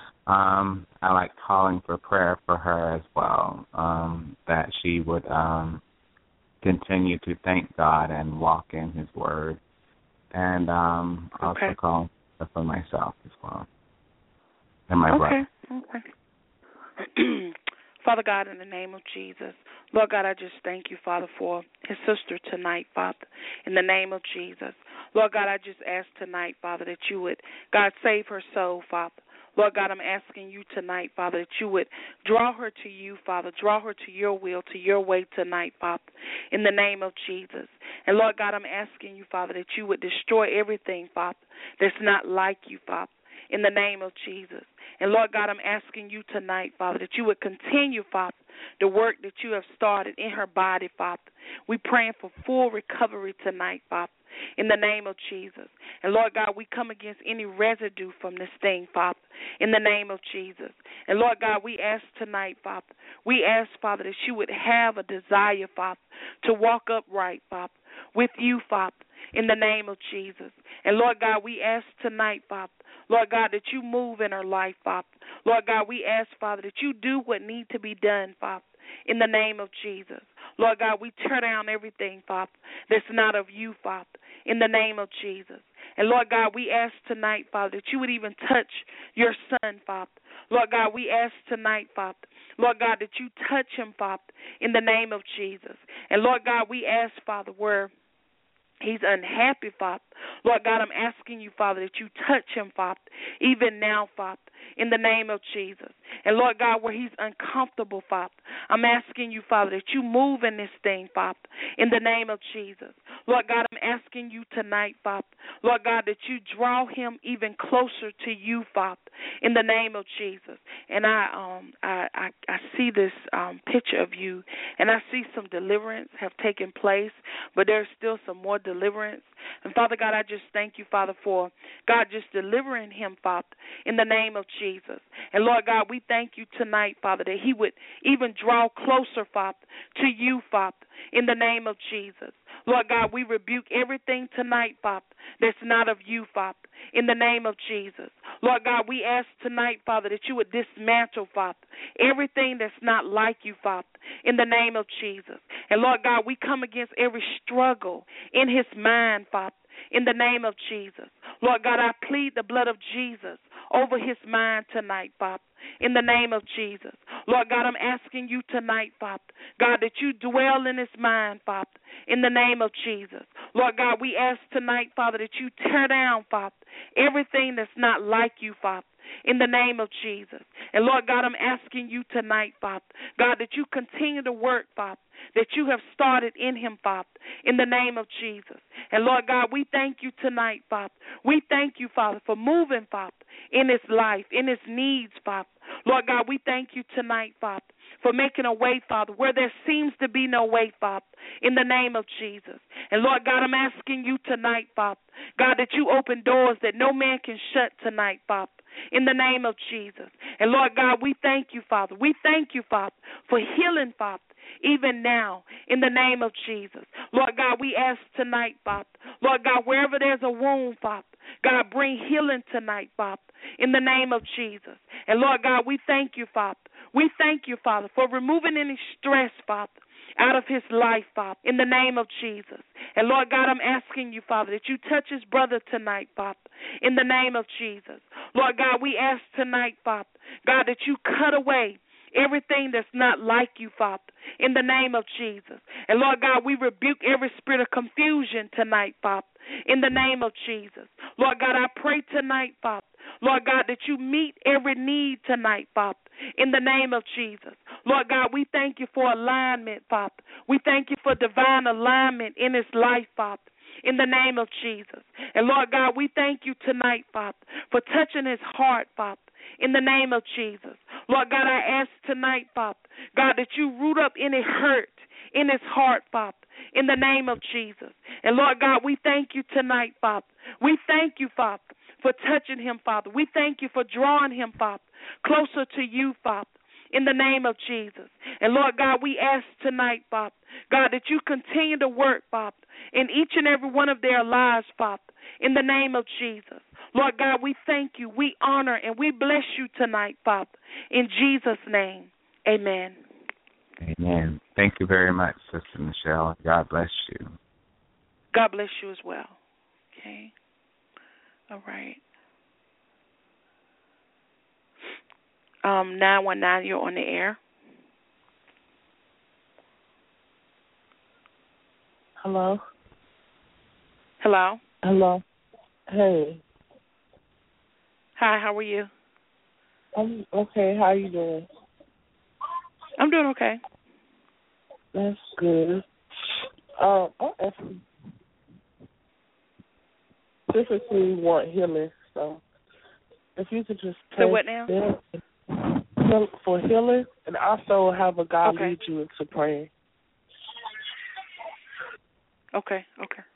I like calling for prayer for her as well, that she would continue to thank God and walk in His Word. And also calling for myself as well and my brother. Okay. Father God, in the name of Jesus, Lord God, I just thank you, Father, for his sister tonight, Father, in the name of Jesus. Lord God, I just ask tonight, Father, that you would, God, save her soul, Father. Lord God, I'm asking you tonight, Father, that you would draw her to you, Father, draw her to your will, to your way tonight, Father, in the name of Jesus. And Lord God, I'm asking you, Father, that you would destroy everything, Father, that's not like you, Father, in the name of Jesus. And Lord God, I'm asking you tonight, Father, that you would continue, Father, the work that you have started in her body, Father. We're praying for full recovery tonight, Father, in the name of Jesus. And Lord God, we come against any residue from this thing, Father, in the name of Jesus. And Lord God, we ask tonight, Father, we ask, Father, that you would have a desire, Father, to walk upright, Father, with you, Father, in the name of Jesus. And Lord God, we ask tonight, Father, Lord God, that you move in her life, Father. Lord God, we ask, Father, that you do what needs to be done, Father, in the name of Jesus. Lord God, we tear down everything, Father, that's not of you, Father, in the name of Jesus. And Lord God, we ask tonight, Father, that you would even touch your son, Father. Lord God, we ask tonight, Father, Lord God, that you touch him, Father, in the name of Jesus. And Lord God, we ask, Father, where he's unhappy, Father. Lord God, I'm asking you, Father, that you touch him, Father, even now, Father, in the name of Jesus. And Lord God, where he's uncomfortable, Father, I'm asking you, Father, that you move in this thing, Father, in the name of Jesus. Lord God, I'm asking you tonight, Father, Lord God, that you draw him even closer to you, Father, in the name of Jesus. And I see this picture of you, and I see some deliverance have taken place, but there's still some more deliverance. And Father God, I just thank you, Father, for God just delivering him, Father, in the name of Jesus. And Lord God, we thank you tonight, Father, that he would even draw closer, Father, to you, Father, in the name of Jesus. Lord God, we rebuke everything tonight, Father, that's not of you, Father, in the name of Jesus. Lord God, we ask tonight, Father, that you would dismantle, Father, everything that's not like you, Father, in the name of Jesus. And Lord God, we come against every struggle in his mind, Father, in the name of Jesus. Lord God, I plead the blood of Jesus over his mind tonight, Father, in the name of Jesus. Lord God, I'm asking you tonight, Father, God, that you dwell in his mind, Father, in the name of Jesus. Lord God, we ask tonight, Father, that you tear down, Father, everything that's not like you, Father, in the name of Jesus. And Lord God, I'm asking you tonight, Father, God, that you continue to work, Father, that you have started in him, Father, in the name of Jesus. And Lord God, we thank you tonight, Father. We thank you, Father, for moving, Father, in his life, in his needs, Father. Lord God, we thank you tonight, Father, for making a way, Father, where there seems to be no way, Father, in the name of Jesus. And Lord God, I'm asking you tonight, Father, God, that you open doors that no man can shut tonight, Father, in the name of Jesus. And, Lord God, we thank you, Father. We thank you, Father, for healing, Father, even now, in the name of Jesus. Lord God, we ask tonight, Father, Lord God, wherever there's a wound, Father, God, bring healing tonight, Father, in the name of Jesus. And, Lord God, we thank you, Father. We thank you, Father, for removing any stress, Father, out of his life, Father, in the name of Jesus. And, Lord God, I'm asking you, Father, that you touch his brother tonight, Father, in the name of Jesus. Lord God, we ask tonight, Father, God, that you cut away everything that's not like you, Father, in the name of Jesus. And, Lord God, we rebuke every spirit of confusion tonight, Father, in the name of Jesus. Lord God, I pray tonight, Father, Lord God, that you meet every need tonight, Father, in the name of Jesus. Lord God, we thank you for alignment, Father. We thank you for divine alignment in his life, Father, in the name of Jesus. And, Lord God, we thank you tonight, Father, for touching his heart, Father, in the name of Jesus. Lord God, I ask tonight, Father, God, that you root up any hurt in his heart, Father, in the name of Jesus. And, Lord God, we thank you tonight, Father. We thank you, Father, for touching him, Father. We thank you for drawing him, Father, closer to you, Father, in the name of Jesus. And, Lord God, we ask tonight, Father, God, that you continue to work, Father, in each and every one of their lives, Father, in the name of Jesus. Lord God, we thank you, we honor, and we bless you tonight, Father, in Jesus' name. Amen. Amen. Thank you very much, Sister Michelle. God bless you. God bless you as well. Okay. All right. 919, you're on the air. Hello? Hello? Hello? Hey. Hi, how are you? I'm okay. How you doing? I'm doing okay. That's good. I actually typically want healing, so if you could just pray So what now? for healing, and also have a God Okay. lead you into praying. Okay.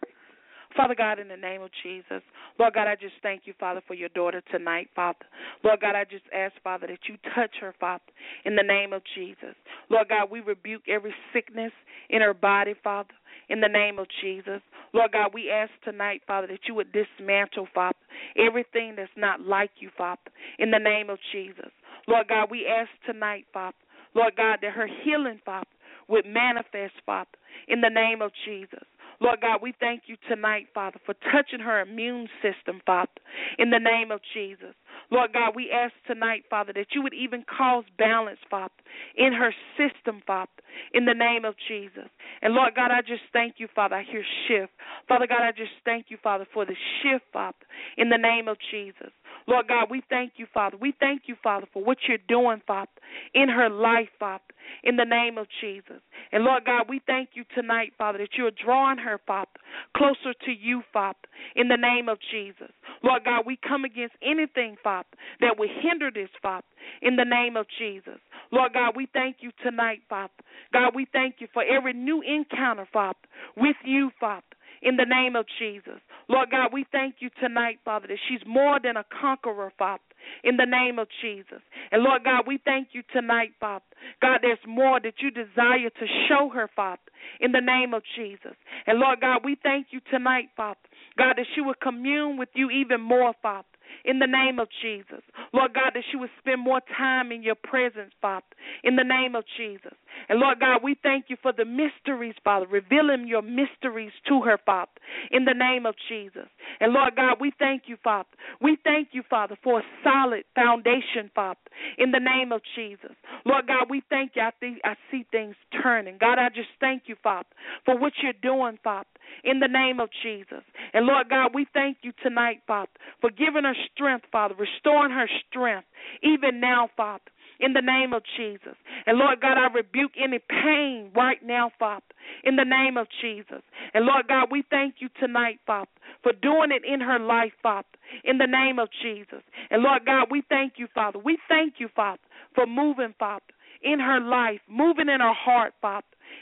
Father God, in the name of Jesus, Lord God, I just thank you, Father, for your daughter tonight, Father. Lord God, I just ask, Father, that you touch her, Father, in the name of Jesus. Lord God, we rebuke every sickness in her body, Father, in the name of Jesus. Lord God, we ask tonight, Father, that you would dismantle, Father, everything that's not like you, Father, in the name of Jesus. Lord God, we ask tonight, Father, Lord God, that her healing, Father, would manifest, Father, in the name of Jesus. Lord God, we thank you tonight, Father, for touching her immune system, Father, in the name of Jesus. Lord God, we ask tonight, Father, that you would even cause balance, Father, in her system, Father, in the name of Jesus. And, Lord God, I just thank you, Father. I hear shift. Father God, I just thank you, Father, for the shift, Father, in the name of Jesus. Lord God, we thank you, Father. We thank you, Father, for what you're doing, Father, in her life, Father, in the name of Jesus. And, Lord God, we thank you tonight, Father, that you're drawing her, Father, closer to you, Father, in the name of Jesus. Lord God, we come against anything, Father, that would hinder this, Father, in the name of Jesus. Lord God, we thank you tonight, Father. God, we thank you for every new encounter, Father, with you, Father, in the name of Jesus. Lord God, we thank you tonight, Father, that she's more than a conqueror, Father, in the name of Jesus. And, Lord God, we thank you tonight, Father. God, there's more that you desire to show her, Father, in the name of Jesus. And, Lord God, we thank you tonight, Father, God, that she will commune with you even more, Father, in the name of Jesus. Lord God, that she would spend more time in your presence, Father, in the name of Jesus. And, Lord God, we thank you for the mysteries, Father, revealing your mysteries to her, Father, in the name of Jesus. And, Lord God, we thank you, Father. We thank you, Father, for a solid foundation, Father, in the name of Jesus. Lord God, we thank you. I see things turning. God, I just thank you, Father, for what you're doing, Father, in the name of Jesus. And, Lord God, we thank you tonight, Father, for giving her strength, Father, restoring her strength, even now, Father, in the name of Jesus. And, Lord God, I rebuke any pain right now, Father, in the name of Jesus. And, Lord God, we thank you tonight, Father, for doing it in her life, Father, in the name of Jesus. And, Lord God, we thank you, Father. We thank you, Father, for moving, Father, in her life, moving in her heart, Father,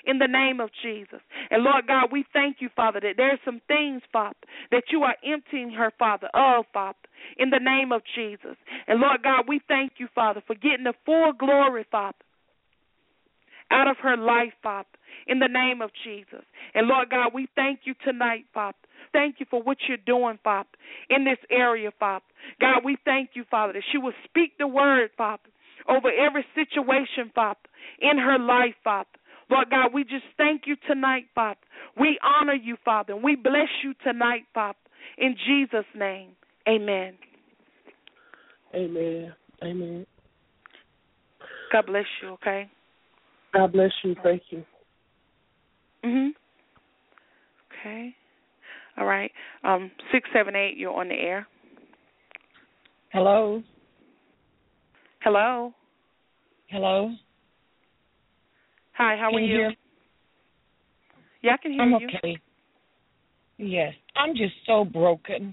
in the name of Jesus. And, Lord God, we thank you, Father, that there's some things, Father, that you are emptying her, Father, of, Father, in the name of Jesus. And, Lord God, we thank you, Father, for getting the full glory, Father, out of her life, Father, in the name of Jesus. And, Lord God, we thank you tonight, Father. Thank you for what you're doing, Father, in this area, Father. God, we thank you, Father, that she will speak the word, Father, over every situation, Father, in her life, Father. Lord God, we just thank you tonight, Father. We honor you, Father, and we bless you tonight, Father. In Jesus' name, amen. Amen. Amen. God bless you, okay? God bless you. Thank you. Okay. All right. 678, you're on the air. Hello. Hello. Hello. Hi, how are you? Hear? Yeah, I can hear I'm you. okay. Yes. I'm just so broken.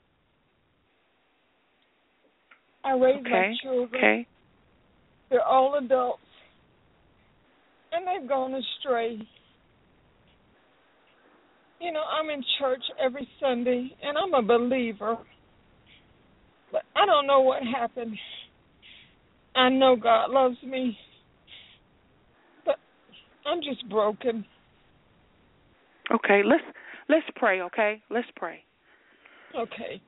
I raised my children. Okay. They're all adults. And they've gone astray. You know, I'm in church every Sunday, and I'm a believer. But I don't know what happened. I know God loves me. But I'm just broken. Okay, let's pray, okay? Let's pray. Okay.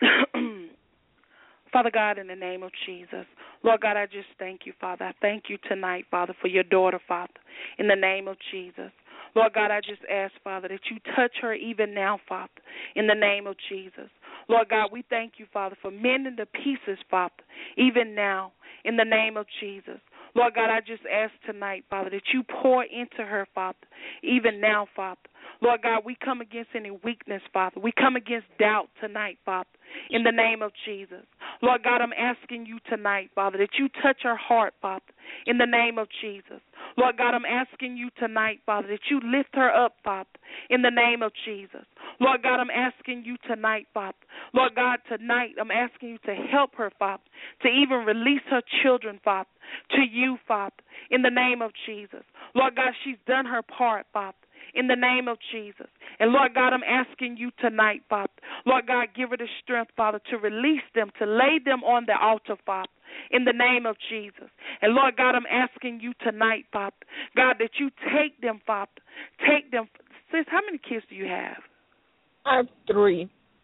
Father God, in the name of Jesus, Lord God, I just thank you, Father. I thank you tonight, Father, for your daughter, Father, in the name of Jesus. Lord God, I just ask, Father, that you touch her even now, Father, in the name of Jesus. Lord God, we thank you, Father, for mending the pieces, Father, even now, in the name of Jesus. Lord God, I just ask tonight, Father, that you pour into her, Father, even now, Father. Lord God, we come against any weakness, Father. We come against doubt tonight, Father, in the name of Jesus. Lord God, I'm asking you tonight, Father, that you touch her heart, Father, in the name of Jesus. Lord God, I'm asking you tonight, Father, that you lift her up, Father, in the name of Jesus. Lord God, I'm asking you tonight, Father. Lord God, tonight I'm asking you to help her, Father, to even release her children, Father, to you, Father, in the name of Jesus. Lord God, she's done her part, Father, in the name of Jesus. And Lord God, I'm asking you tonight, Father. Lord God, give her the strength, Father, to release them, to lay them on the altar, Father, in the name of Jesus. And Lord God, I'm asking you tonight, Father, God, that you take them, Father. Take them. Sis, how many kids do you have? I have 3.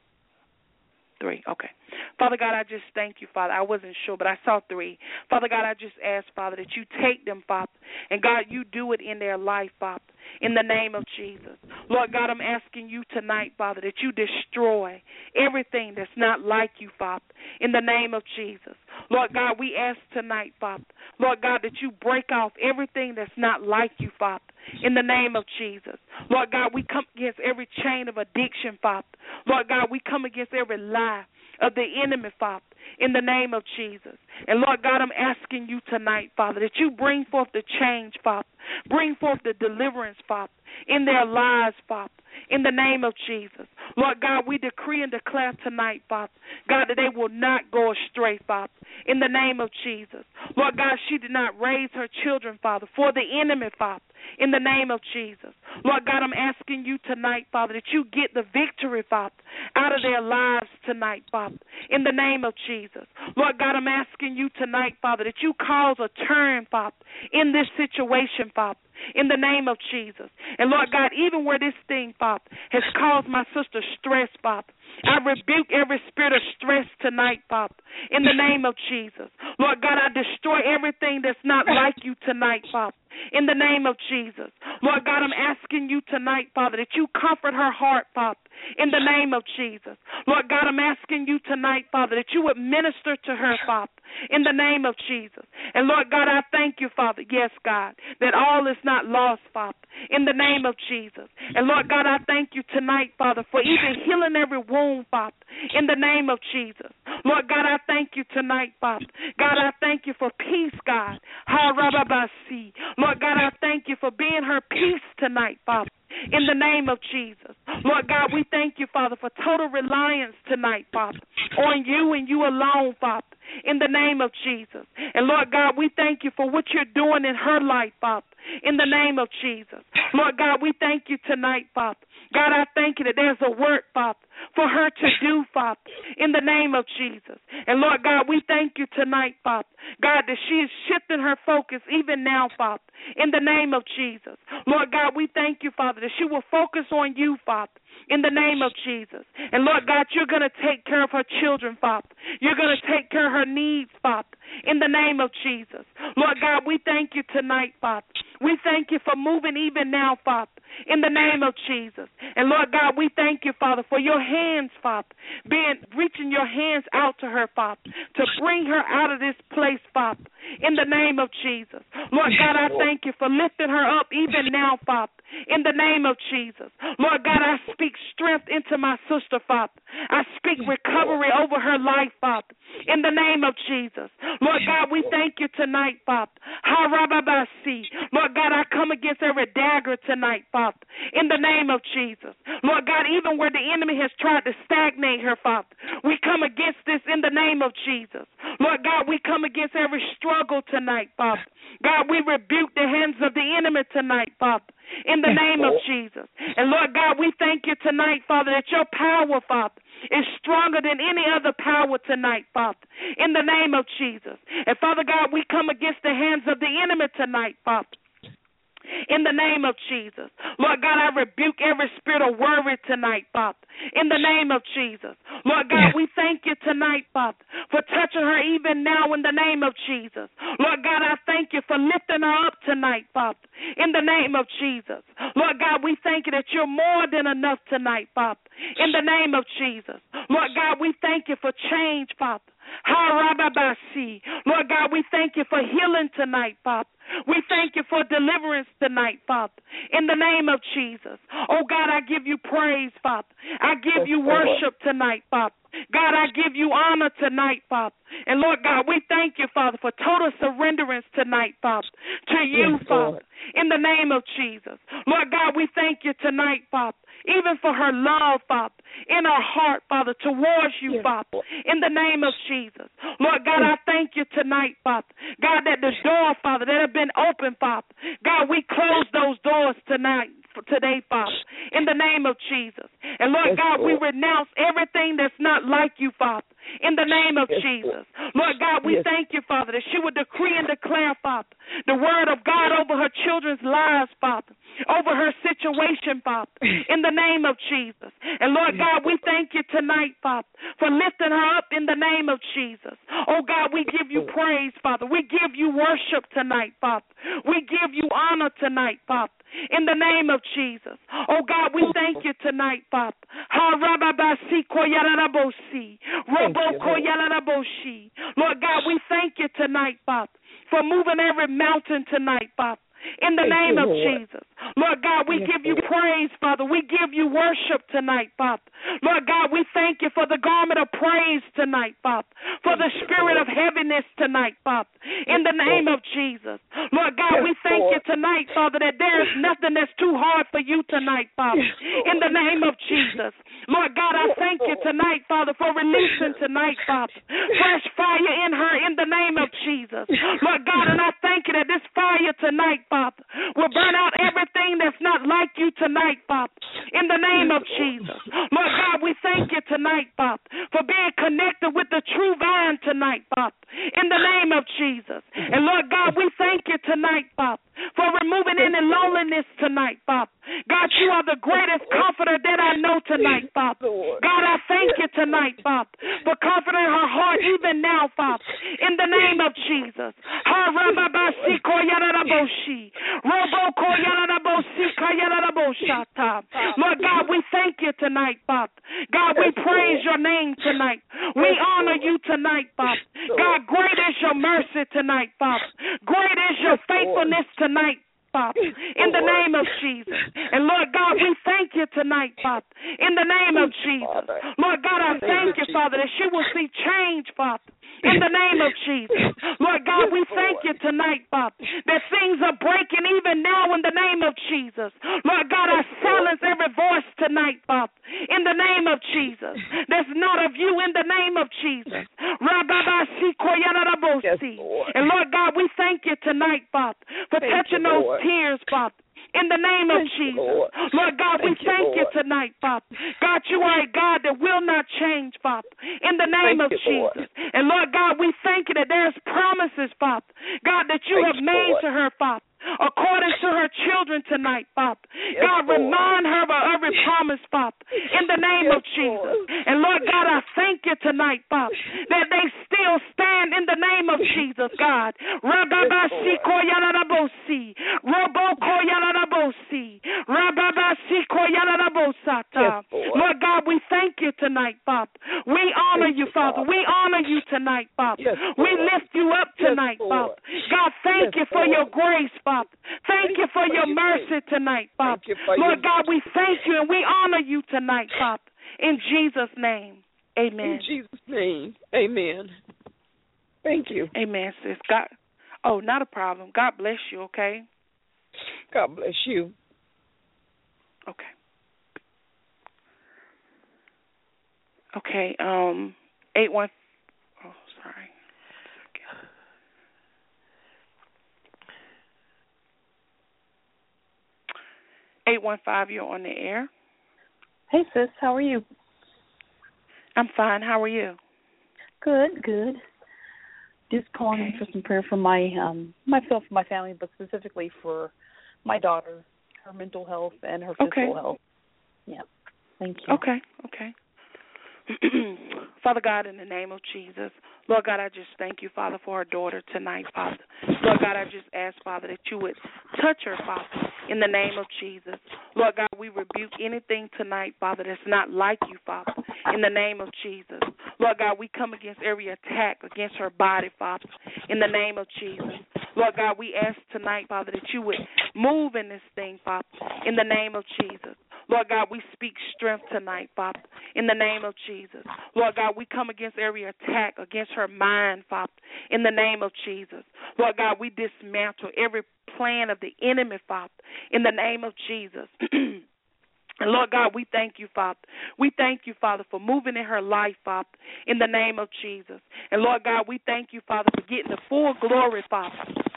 3, okay. Father God, I just thank you, Father. I wasn't sure, but I saw 3. Father God, I just ask, Father, that you take them, Father, and God, you do it in their life, Father, in the name of Jesus. Lord God, I'm asking you tonight, Father, that you destroy everything that's not like you, Father, in the name of Jesus. Lord God, we ask tonight, Father, Lord God, that you break off everything that's not like you, Father, in the name of Jesus. Lord God, we come against every chain of addiction, Father. Lord God, we come against every lie of the enemy, Father, in the name of Jesus. And Lord God, I'm asking you tonight, Father, that you bring forth the change, Father. Bring forth the deliverance, Father, in their lives, Father, in the name of Jesus. Lord God, we decree and declare tonight, Father, God, that they will not go astray, Father, in the name of Jesus. Lord God, she did not raise her children, Father, for the enemy, Father, in the name of Jesus. Lord God, I'm asking you tonight, Father, that you get the victory, Father, out of their lives tonight, Father, in the name of Jesus. Lord God, I'm asking you tonight, Father, that you cause a turn, Father, in this situation, Father, in the name of Jesus. And Lord God, even where this thing, Father, has caused my sister stress, Father, I rebuke every spirit of stress tonight, Father, in the name of Jesus. Lord God, I destroy everything that's not like you tonight, Father, in the name of Jesus. Lord God, I'm asking you tonight, Father, that you comfort her heart, Father, in the name of Jesus. Lord God, I'm asking you tonight, Father, that you would minister to her, Father, in the name of Jesus. And Lord God, I thank you, Father, yes, God, that all is not lost, Father, in the name of Jesus. And Lord God, I thank you tonight, Father, for even healing every wound, Father, in the name of Jesus. Lord God, I thank you tonight, Father. God, I thank you for peace, God. Lord God, I thank you for being her peace tonight, Father, in the name of Jesus. Lord God, we thank you, Father, for total reliance tonight, Father, on you and you alone, Father, in the name of Jesus. And Lord God, we thank you for what you're doing in her life, Father, in the name of Jesus. Lord God, we thank you tonight, Father. God, I thank you that there's a work, Father, for her to do, Father, in the name of Jesus. And Lord God, we thank you tonight, Father, God, that she is shifting her focus even now, Father, in the name of Jesus. Lord God, we thank you, Father, that she will focus on you, Father, in the name of Jesus. And Lord God, you're going to take care of her children, Father. You're going to take care of her needs, Father, in the name of Jesus. Lord God, we thank you tonight, Father. We thank you for moving even now, Father, in the name of Jesus. And Lord God, we thank you, Father, for your hands, Father, reaching your hands out to her, Father, to bring her out of this place, Father, in the name of Jesus. Lord God, I thank you for lifting her up even now, Father, in the name of Jesus. Lord God, I speak strength into my sister, Father. I speak recovery over her life, Father, in the name of Jesus. Lord God, we thank you tonight, Father. Lord God, I come against every dagger tonight, Father, in the name of Jesus. Lord God, even where the enemy has tried to stagnate her, Father, we come against this in the name of Jesus. Lord God, we come against every struggle tonight, Father. God, we rebuke the hands of the enemy tonight, Father, in the name of Jesus. And Lord God, we thank you tonight, Father, that your power, Father, is stronger than any other power tonight, Father, in the name of Jesus. And Father God, we come against the hands of the enemy tonight, Father, in the name of Jesus. Lord God, I rebuke every spirit of worry tonight, Father, in the name of Jesus. Lord God, we thank you tonight, Father, for touching her even now in the name of Jesus. Lord God, I thank you for lifting her up tonight, Father, in the name of Jesus. Lord God, we thank you that you're more than enough tonight, Father, in the name of Jesus. Lord God, we thank you for change, Father. Lord God, we thank you for healing tonight, Father. We thank you for deliverance tonight, Father, in the name of Jesus. Oh, God, I give you praise, Father. I give you worship tonight, Father. God, I give you honor tonight, Father. And, Lord God, we thank you, Father, for total surrenderance tonight, Father, to you, Father, in the name of Jesus. Lord God, we thank you tonight, Father, even for her love, Father, in her heart, Father, towards you, Father, in the name of Jesus. Lord God, I thank you tonight, Father. God, that the door, Father, that have been open, Father, God, we close those doors tonight. Today, Father, in the name of Jesus. And Lord God, we renounce everything that's not like you, Father, in the name of Jesus. Lord God, we thank you, Father, that she would decree and declare, Father, the word of God over her children's lives, Father, over her situation, Father, in the name of Jesus. And Lord God, we thank you tonight, Father, for lifting her up in the name of Jesus. Oh God, we give you praise, Father. We give you worship tonight, Father. We give you honor tonight, Father, in the name of Jesus. Oh God, we thank you tonight, Father. Lord God, we thank you tonight, Father, for moving every mountain tonight, Father, in the name of Jesus. Lord God, we give you praise, Father. We give you worship tonight, Father. Lord God, we thank you for the garment of praise tonight, Father, for the spirit of heaviness tonight, Father, in the name of Jesus. Lord God, we thank you tonight, Father, that there is nothing that's too hard for you tonight, Father, in the name of Jesus. Lord God, I thank you tonight, Father, for releasing tonight, Father, fresh fire in her in the name of Jesus. Lord God, and I thank you that this fire tonight, Father, will burn out everything that's not like you tonight, Father, in the name of Jesus. Lord God, we thank you tonight, Father, for being connected with the true vine tonight, Father, in the name of Jesus. And Lord God, we thank you tonight, Father, for removing any loneliness tonight, Father. God, you are the greatest comforter that I know tonight, Father. God, I thank you tonight, Father, for comforting her heart even now, Father, in the name of Jesus. Lord God, we thank you tonight, Father. God, we praise your name tonight. We honor you tonight, Father. God, great is your mercy tonight, Father. Great is your faithfulness tonight, Father, in the name of Jesus. And Lord God, we thank you tonight, Father, in the name of Jesus. Lord God, I thank you, Father, that she will see change, Father, in the name of Jesus. Lord God, we thank you tonight, Father, that things are breaking even now in the name of Jesus. Lord God, I silence every voice tonight, Father, in the name of Jesus. That's not of you in the name of Jesus. And Lord God, we thank you tonight, Father, for touching those tears, Father, in the name of Jesus. Lord God, we thank you tonight, Father. God, you are a God that will not change, Father, in the name of Jesus. And Lord God, we thank you that there's promises, Father, God, that you have made to her, Father, according to her children tonight, Father. God, remind her of every promise, Father, in the name of Jesus. And Lord God, I thank you tonight, Father, that they still stand in the name of Jesus, God. Lord God, we thank you tonight, Father. We honor you, Father. We honor you tonight, Father. We lift you up tonight, Father. God, thank you for your grace, Father. Thank you for your mercy tonight, Father. Lord God, we thank you and we honor you tonight, Father. In Jesus' name, amen. In Jesus' name, amen. Thank you. Amen, sis. God, oh, not a problem. God bless you, okay? God bless you. Okay. Okay, 81. Oh, sorry. 815, you're on the air. Hey, sis, how are you? I'm fine. How are you? Good, good. Just calling in for some prayer for myself, my family, but specifically for my daughter, her mental health and her physical health. Yeah. Thank you. Okay. Father God, in the name of Jesus, Lord God, I just thank you, Father, for our daughter tonight, Father. Lord God, I just ask, Father, that you would touch her, Father, in the name of Jesus. Lord God, we rebuke anything tonight, Father, that's not like you, Father, in the name of Jesus. Lord God, we come against every attack against her body, Father, in the name of Jesus. Lord God, we ask tonight, Father, that you would move in this thing, Father, in the name of Jesus. Lord God, we speak strength tonight, Father, in the name of Jesus. Lord God, we come against every attack against her mind, Father, in the name of Jesus. Lord God, we dismantle every plan of the enemy, Father, in the name of Jesus. And Lord God, we thank you, Father. We thank you, Father, for moving in her life, Father, in the name of Jesus. And Lord God, we thank you, Father, for getting the full glory, Father,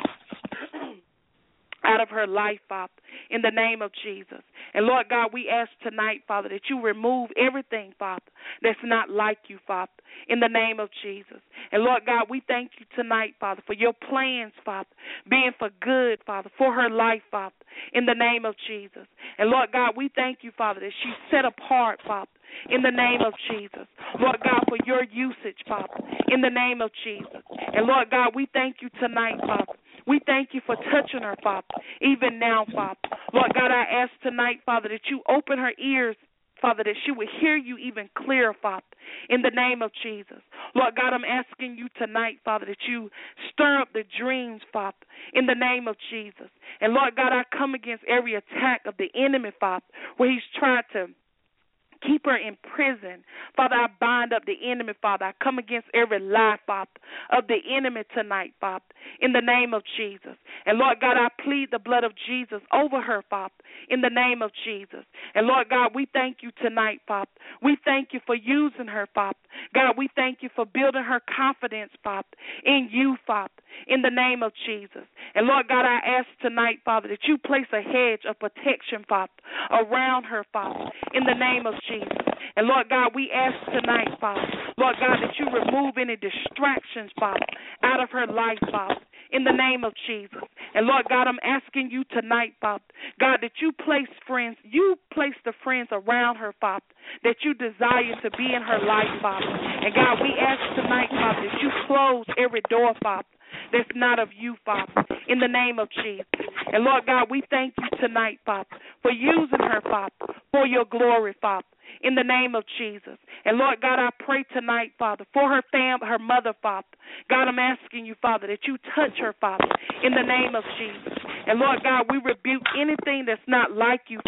out of her life, Father, in the name of Jesus. And Lord God, we ask tonight, Father, that you remove everything, Father, that's not like you, Father, in the name of Jesus. And Lord God, we thank you tonight, Father, for your plans, Father, being for good, Father, for her life, Father, in the name of Jesus. And Lord God, we thank you, Father, that she's set apart, Father, in the name of Jesus. Lord God, for your usage, Father, in the name of Jesus. And Lord God, we thank you tonight, Father. We thank you for touching her, Father, even now, Father. Lord God, I ask tonight, Father, that you open her ears, Father, that she would hear you even clearer, Father, in the name of Jesus. Lord God, I'm asking you tonight, Father, that you stir up the dreams, Father, in the name of Jesus. And Lord God, I come against every attack of the enemy, Father, where he's tried to keep her in prison. Father, I bind up the enemy, Father. I come against every lie, Father, of the enemy tonight, Father, in the name of Jesus. And Lord God, I plead the blood of Jesus over her, Father, in the name of Jesus. And Lord God, we thank you tonight, Father. We thank you for using her, Father. God, we thank you for building her confidence, Father, in you, Father, in the name of Jesus. And Lord God, I ask tonight, Father, that you place a hedge of protection, Father, around her, Father, in the name of Jesus. And Lord God, we ask tonight, Father, Lord God, that you remove any distractions, Father, out of her life, Father, in the name of Jesus. And Lord God, I'm asking you tonight, Father, God, that you place the friends around her, Father, that you desire to be in her life, Father. And God, we ask tonight, Father, that you close every door, Father, that's not of you, Father, in the name of Jesus. And Lord God, we thank you tonight, Father, for using her, Father, for your glory, Father, in the name of Jesus. And Lord God, I pray tonight, Father, for her her mother, Father. God, I'm asking you, Father, that you touch her, Father, in the name of Jesus. And Lord God, we rebuke anything that's not like you, Father,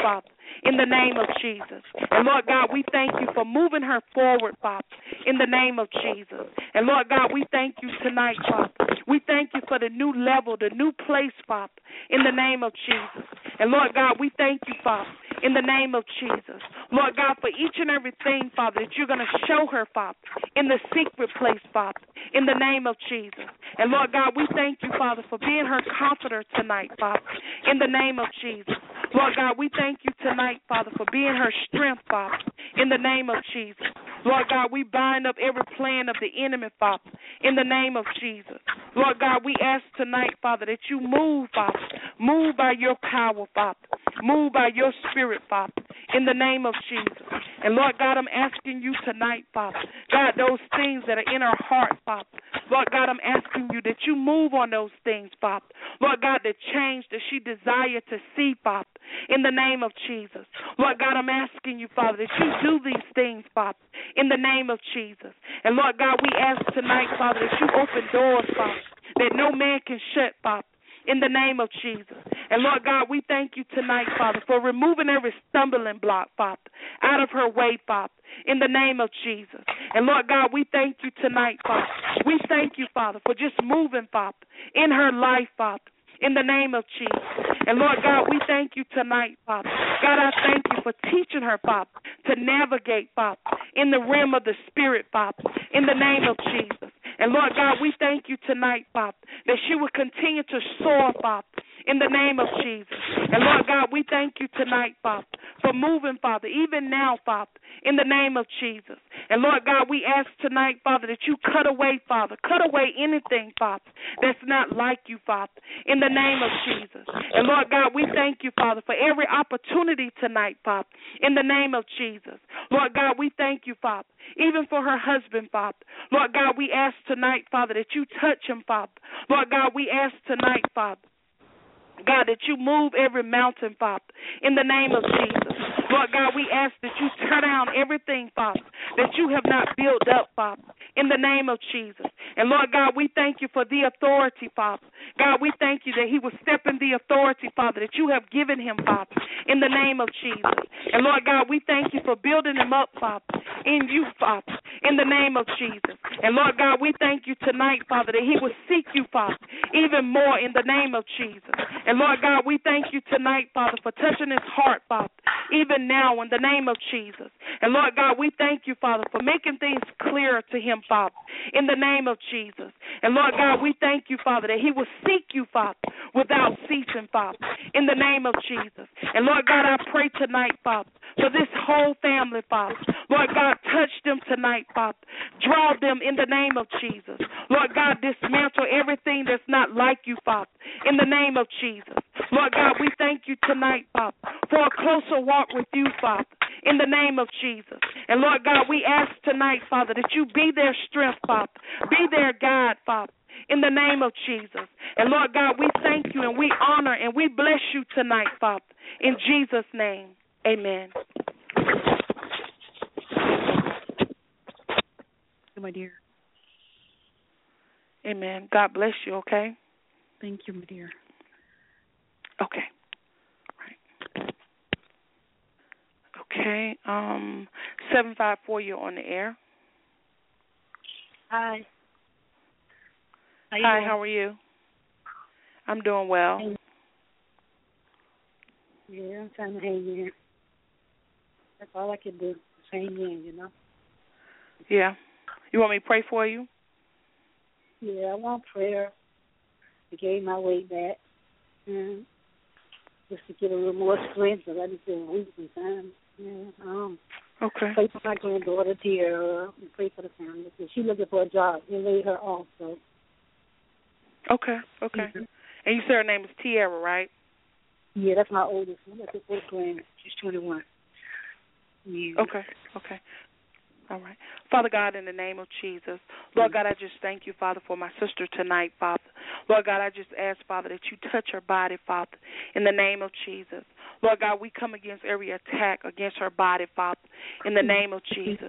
in the name of Jesus. And, Lord God, we thank you for moving her forward, Father, in the name of Jesus. And, Lord God, we thank you tonight, Father. We thank you for the new level, the new place, Father, in the name of Jesus. And, Lord God, we thank you, Father, in the name of Jesus. Lord God, for each and everything, Father, that you're going to show her, Father, in the secret place, Father, in the name of Jesus. And, Lord God, we thank you, Father, for being her comforter tonight, Father, in the name of Jesus. Lord God, we thank you tonight, Father, for being her strength, Father, in the name of Jesus. Lord God, we bind up every plan of the enemy, Father, in the name of Jesus. Lord God, we ask tonight, Father, that you move, Father. Move by your power, Father. Move by your spirit, Father, in the name of Jesus. And, Lord God, I'm asking you tonight, Father, God, those things that are in her heart, Father, Lord God, I'm asking you that you move on those things, Father. Lord God, the change that she desires to see, Father, in the name of Jesus. Lord God, I'm asking you, Father, that you do these things, Father, in the name of Jesus. And, Lord God, we ask tonight, Father, that you open doors, Father, that no man can shut, Father, in the name of Jesus. And, Lord God, we thank you tonight, Father, for removing every stumbling block, Father, out of her way, Father, in the name of Jesus. And, Lord God, we thank you tonight, Father. We thank you, Father, for just moving, Father, in her life, Father, in the name of Jesus. And, Lord God, we thank you tonight, Father. God, I thank you for teaching her, Father, to navigate, Father, in the realm of the Spirit, Father, in the name of Jesus. And, Lord God, we thank you tonight, Father, that she will continue to soar, Father, in the name of Jesus. And, Lord God, we thank you tonight, Father, for moving, Father, even now, Father, in the name of Jesus. And, Lord God, we ask tonight, Father, that you cut away, Father, cut away anything, Father, that's not like you, Father, in the name of Jesus. And, Lord God, we thank you, Father, for every opportunity tonight, Father, in the name of Jesus. Lord God, we thank you, Father, even for her husband, Father. Lord God, we ask tonight, Father, that you touch him, Father. Lord God, we ask tonight, Father, God, that you move every mountain, Father, in the name of Jesus. Lord God, we ask that you tear down everything, Father, that you have not built up, Father, in the name of Jesus. And, Lord God, we thank you for the authority, Father. God, we thank you that he will step in the authority, Father, that you have given him, Father, in the name of Jesus. And, Lord God, we thank you for building him up, Father, in you, Father, in the name of Jesus. And, Lord God, we thank you tonight, Father, that he will seek you, Father, even more in the name of Jesus. And, Lord God, we thank you tonight, Father, for touching his heart, Father, even now in the name of Jesus. And, Lord God, we thank you, Father, for making things clearer to him, Father, in the name of Jesus. And, Lord God, we thank you, Father, that he will seek you, Father, without ceasing, Father, in the name of Jesus. And, Lord God, I pray tonight, Father, for this whole family, Father. Lord God, touch them tonight, Father. Draw them in the name of Jesus. Lord God, dismantle everything that's not like you, Father, in the name of Jesus. Lord God, we thank you tonight, Father, for a closer walk with you, Father, in the name of Jesus. And, Lord God, we ask tonight, Father, that you be their strength, Father. Be their guide, Father, in the name of Jesus. And, Lord God, we thank you and we honor and we bless you tonight, Father, in Jesus' name. Amen. My dear. Amen. God bless you, okay? Thank you, my dear. Okay. Right. Okay. 754, you're on the air. Hi. Hi, how are you? I'm doing well. Yeah, I'm trying to hang in. That's all I can do, is hang in, you know? Yeah. You want me to pray for you? Yeah, I want prayer to gain my weight back. And just to get a little more strength, because I just feel weak sometimes. Yeah, okay. Pray for my granddaughter, Tierra, and pray for the family. She's looking for a job. They laid her off, so. Okay. Mm-hmm. And you said her name is Tierra, right? Yeah, that's my oldest one. That's her first grand. She's 21. Yeah. Okay. All right. Father God, in the name of Jesus, Lord God, I just thank you, Father, for my sister tonight, Father. Lord God, I just ask, Father, that you touch her body, Father, in the name of Jesus. Lord God, we come against every attack against her body, Father, in the name of Jesus.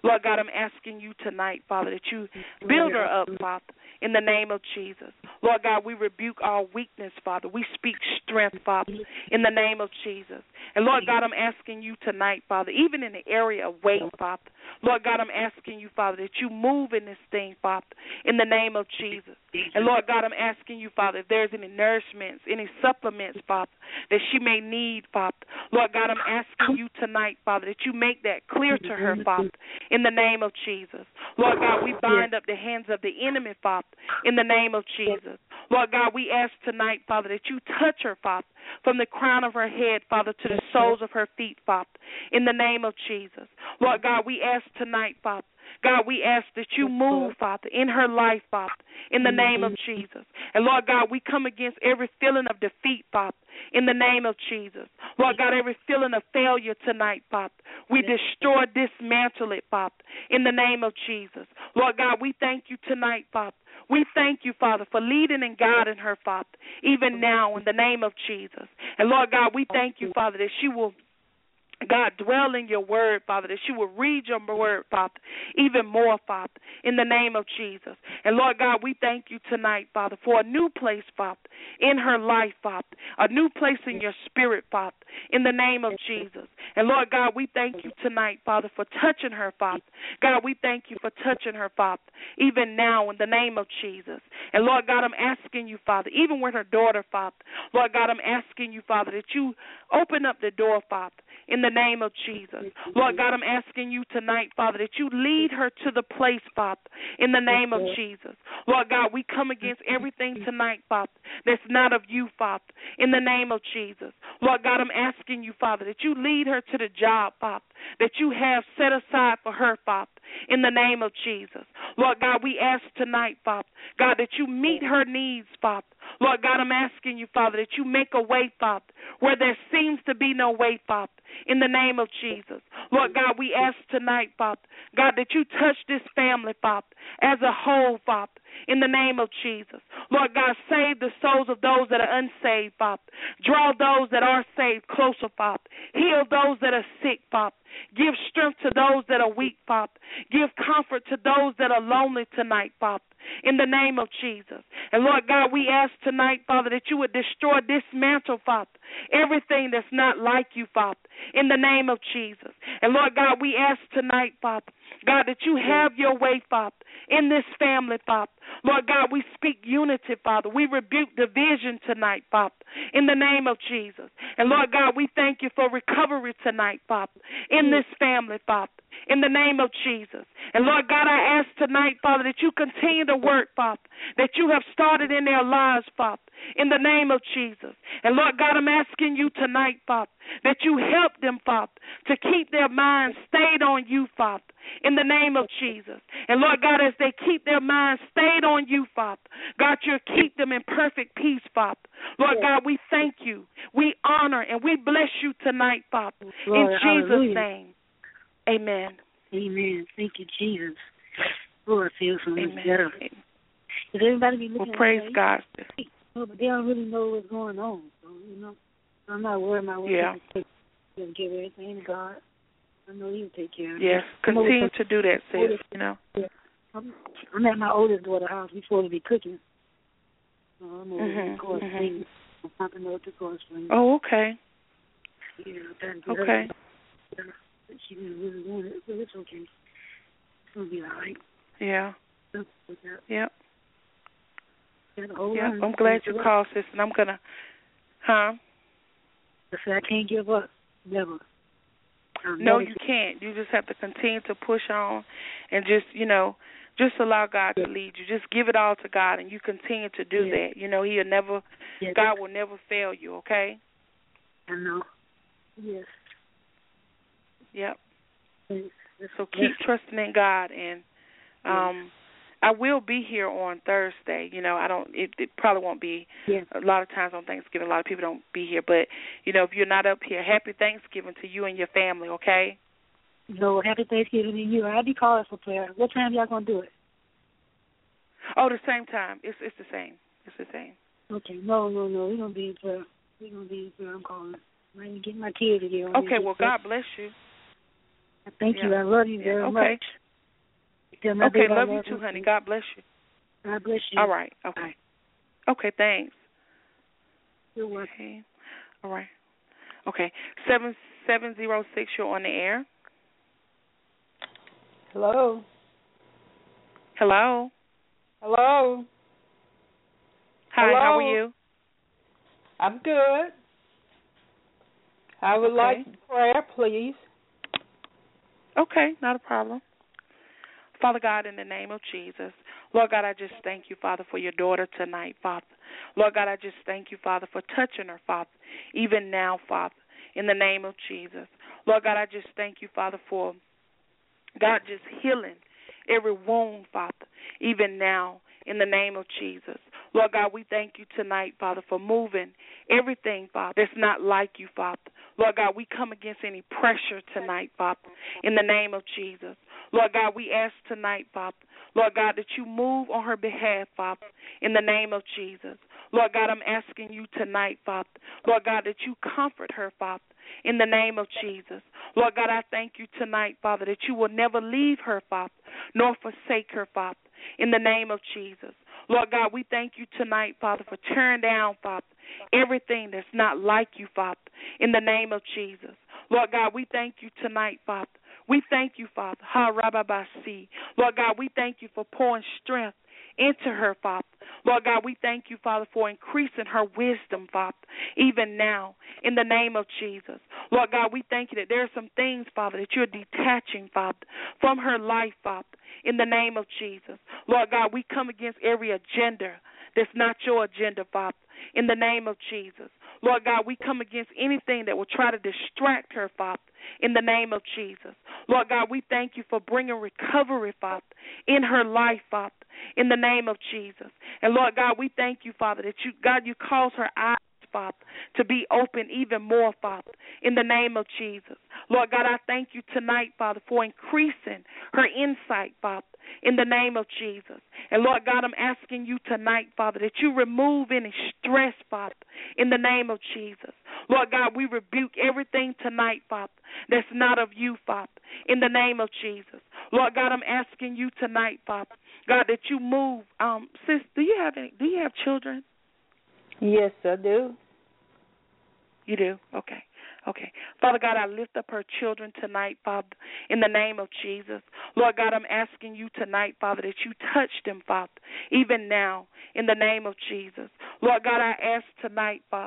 Lord God, I'm asking you tonight, Father, that you build her up, Father, in the name of Jesus. Lord God, we rebuke all weakness, Father. We speak strength, Father, in the name of Jesus. And Lord God, I'm asking you tonight, Father, even in the area of weight, Father, Lord God, I'm asking you, Father, that you move in this thing, Father, in the name of Jesus. And Lord God, I'm asking you, Father, if there's any nourishments, any supplements, Father, that she may need, Father. Lord God, I'm asking you tonight, Father, that you make that clear to her, Father, in the name of Jesus. Lord God, we bind up the hands of the enemy, Father, in the name of Jesus. Lord God, we ask tonight, Father, that you touch her, Father, from the crown of her head, Father, to the soles of her feet, Father, in the name of Jesus. Lord God, we ask tonight, Father, God, we ask that you move, Father, in her life, Father, in the name of Jesus. And, Lord God, we come against every feeling of defeat, Father, in the name of Jesus. Lord God, every feeling of failure tonight, Father, we destroy, dismantle it, Father, in the name of Jesus. Lord God, we thank you tonight, Father. We thank you, Father, for leading and guiding her, Father, even now in the name of Jesus. And, Lord God, we thank you, Father, that she will, God, dwell in your word, Father, that she will read your word, Father, even more, Father, in the name of Jesus. And, Lord God, we thank you tonight, Father, for a new place, Father, in her life, Father, a new place in your spirit, Father, in the name of Jesus. And, Lord God, we thank you tonight, Father, for touching her, Father. God, we thank you for touching her, Father, even now in the name of Jesus. And, Lord God, I'm asking you, Father, even with her daughter, Father, Lord God, I'm asking you, Father, that you open up the door, Father, in the name of Jesus. Lord God, I'm asking you tonight, Father, that you lead her to the place, Father, in the name of Jesus. Lord God, we come against everything tonight, Father, that's not of you, Father, in the name of Jesus. Lord God, I'm asking you, Father, that you lead her to the job, Father, that you have set aside for her, Father, in the name of Jesus. Lord God, we ask tonight, Father, God, that you meet her needs, Father. Lord God, I'm asking you, Father, that you make a way, Father, where there seems to be no way, Father, in the name of Jesus. Lord God, we ask tonight, Father, God, that you touch this family, Father, as a whole, Father, in the name of Jesus. Lord God, save the souls of those that are unsaved, Father. Draw those that are saved closer, Father. Heal those that are sick, Father. Give strength to those that are weak, Father. Give comfort to those that are lonely tonight, Father, in the name of Jesus. And, Lord God, we ask tonight, Father, that you would destroy, dismantle, Father, everything that's not like you, Father, in the name of Jesus. And, Lord God, we ask tonight, Father, God, that you have your way, Father, in this family, Father. Lord God, we speak unity, Father. We rebuke division tonight, Father, in the name of Jesus. And, Lord God, we thank you for recovery tonight, Father, in this family, Father, in the name of Jesus. And, Lord God, I ask tonight, Father, that you continue to work, Father, that you have started in their lives, Father, in the name of Jesus. And, Lord God, I'm asking you tonight, Father, that you help them, Father, to keep their minds stayed on you, Father, in the name of Jesus. And, Lord God, as they keep their minds stayed on you, Father, God, you'll keep them in perfect peace, Father. Lord God, we thank you. We honor and we bless you tonight, Father, in Jesus' name. Amen. Amen. Thank you, Jesus. Lord, I feel so much better. Does everybody be looking praise God. Well, but they don't really know what's going on. So, you know, I'm not worried about what to give everything to God. I know He'll take care of it. Yes, continue to do that, sis, you know. Yeah. I'm at my oldest daughter's house. We're supposed to be cooking. So I'm over in Coral Springs. I'm popping up to Coral Springs. Oh, okay. Yeah, okay. She didn't really want it, but it's okay. It's going to be all right. Yeah. Yep. Yeah, I'm glad you called, sis, and I'm going to, I said I can't give up. Never. No, you can't. You just have to continue to push on and just, you know, just allow God to lead you. Just give it all to God, and you continue to do that. You know, He'll never, God will never fail you, okay? I know. Yes. Yep. So keep trusting in God, and I will be here on Thursday. You know, it probably won't be a lot of times on Thanksgiving. A lot of people don't be here, but you know, if you're not up here, happy Thanksgiving to you and your family. Okay. No, happy Thanksgiving to you. I'll be calling for prayer. What time y'all gonna do it? Oh, the same time. It's the same. It's the same. Okay. No. We're gonna be in prayer. I'm calling. I need to get my kids again. Okay. Well, God bless you. Thank you. I love you very much. Okay, love you too, honey. God bless you. God bless you. All right. Okay. Right. Okay, thanks. You're welcome. Okay. All right. Okay. 7706, you're on the air. Hello. Hello. Hello. Hi, Hello. how are you? I'm good. I would like prayer, please. Okay, not a problem. Father God, in the name of Jesus, Lord God, I just thank you, Father, for your daughter tonight, Father. Lord God, I just thank you, Father, for touching her, Father, even now, Father, in the name of Jesus. Lord God, I just thank you, Father, for God just healing every wound, Father, even now, in the name of Jesus. Lord God, we thank you tonight, Father, for moving everything, Father, that's not like you, Father. Lord God, we come against any pressure tonight, Father, in the name of Jesus. Lord God, we ask tonight, Father, Lord God, that you move on her behalf, Father, in the name of Jesus. Lord God, I'm asking you tonight, Father, Lord God, that you comfort her, Father, in the name of Jesus. Lord God, I thank you tonight, Father, that you will never leave her, Father, nor forsake her, Father, in the name of Jesus. Lord God, we thank you tonight, Father, for tearing down, Father, everything that's not like you, Father, in the name of Jesus. Lord God, we thank you tonight, Father. We thank you, Father. Ha Rababasi. Lord God, we thank you for pouring strength into her, Father. Lord God, we thank you, Father, for increasing her wisdom, Father, even now, in the name of Jesus. Lord God, we thank you that there are some things, Father, that you're detaching, Father, from her life, Father, in the name of Jesus. Lord God, we come against every agenda that's not your agenda, Father, in the name of Jesus. Lord God, we come against anything that will try to distract her, Father, in the name of Jesus. Lord God, we thank you for bringing recovery, Father, in her life, Father, in the name of Jesus. And Lord God, we thank you, Father, that you cause her eyes, Father, to be open even more, Father, in the name of Jesus. Lord God, I thank you tonight, Father, for increasing her insight, Father, in the name of Jesus. And Lord God, I'm asking you tonight, Father, that you remove any stress, Father, in the name of Jesus. Lord God, we rebuke everything tonight, Father, that's not of you, Father, in the name of Jesus. Lord God, I'm asking you tonight, Father, God, that you move. Sis, do you have children? Yes, I do. You do? Okay. Father God, I lift up her children tonight, Father, in the name of Jesus. Lord God, I'm asking you tonight, Father, that you touch them, Father, even now, in the name of Jesus. Lord God, I ask tonight, Father,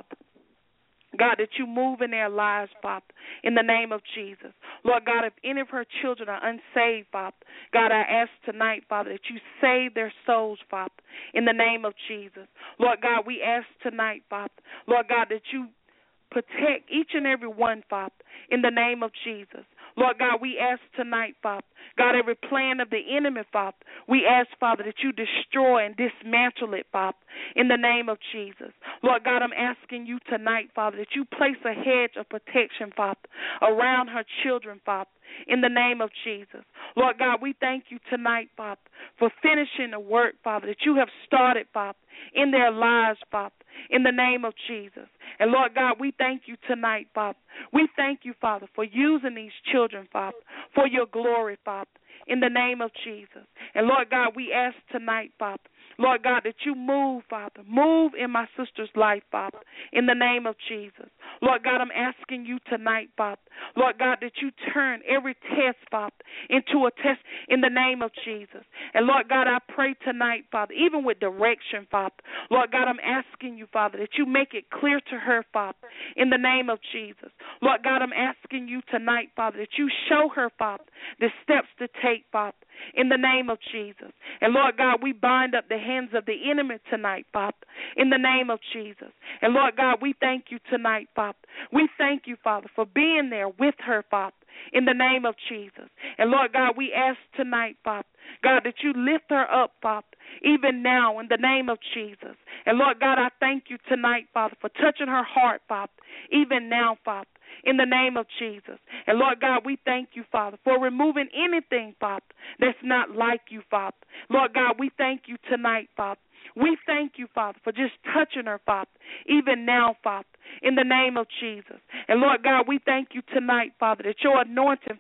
God, that you move in their lives, Father, in the name of Jesus. Lord God, if any of her children are unsaved, Father, God, I ask tonight, Father, that you save their souls, Father, in the name of Jesus. Lord God, we ask tonight, Father, Lord God, that you protect each and every one, Father, in the name of Jesus. Lord God, we ask tonight, Father, God, every plan of the enemy, Father, we ask, Father, that you destroy and dismantle it, Father, in the name of Jesus. Lord God, I'm asking you tonight, Father, that you place a hedge of protection, Father, around her children, Father, in the name of Jesus. Lord God, we thank you tonight, Father, for finishing the work, Father, that you have started, Father, in their lives, Father, in the name of Jesus. And Lord God, we thank you tonight, Father. We thank you, Father, for using these children, Father, for your glory, Father, in the name of Jesus. And Lord God, we ask tonight, Father, Lord God, that you move, Father. Move in my sister's life, Father, in the name of Jesus. Lord God, I'm asking you tonight, Father, Lord God, that you turn every test, Father, into a test in the name of Jesus. And Lord God, I pray tonight, Father, even with direction, Father, Lord God, I'm asking you, Father, that you make it clear to her, Father, in the name of Jesus. Lord God, I'm asking you tonight, Father, that you show her, Father, the steps to take, Father, in the name of Jesus. And Lord God, we bind up the hands of the enemy tonight, Father, in the name of Jesus. And Lord God, we thank you tonight, Father. We thank you, Father, for being there with her, Father, in the name of Jesus. And Lord God, we ask tonight, Father, God, that you lift her up, Father, even now in the name of Jesus. And Lord God, I thank you tonight, Father, for touching her heart, Father, even now, Father, in the name of Jesus. And Lord God, we thank you, Father, for removing anything, Father, that's not like you, Father. Lord God, we thank you tonight, Father. We thank you, Father, for just touching her, Father, even now, Father, in the name of Jesus. And Lord God, we thank you tonight, Father, that your anointing, Father,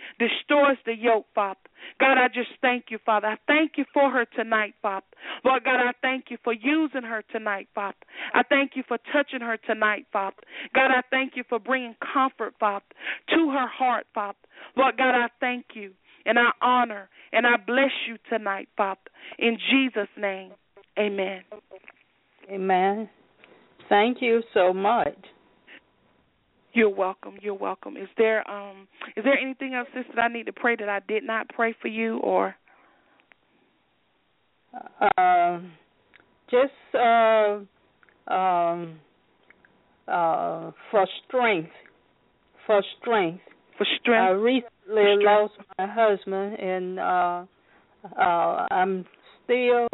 destroys the yoke, Father. God, I just thank you, Father. I thank you for her tonight, Father. Lord God, I thank you for using her tonight, Father. I thank you for touching her tonight, Father. God, I thank you for bringing comfort, Father, to her heart, Father. Lord God, I thank you, and I honor, and I bless you tonight, Father. In Jesus' name, amen. Amen. Thank you so much. You're welcome. You're welcome. Is there anything else, sister, that I need to pray that I did not pray for you, or? Just for strength. For strength. For strength. I recently lost my husband, and I'm still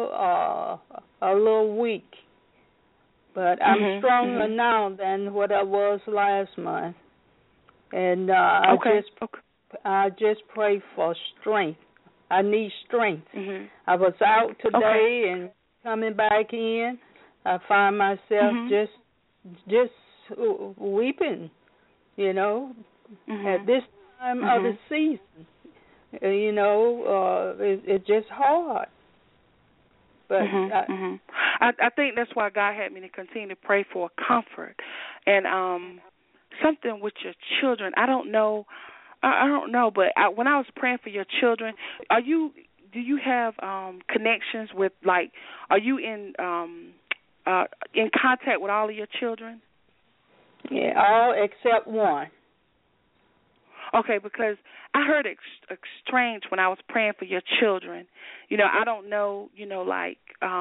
a little weak. But I'm stronger now than what I was last month. And I just pray for strength. I need strength. I was out today and coming back in. I find myself just weeping, you know, at this time of the season. You know, it's just hard. But I think that's why God had me to continue to pray for comfort and something with your children. I don't know, but when I was praying for your children, do you have connections with, like, are you in contact with all of your children? Yeah, all except one. Okay, because I heard strange when I was praying for your children. You know, I don't know, you know, like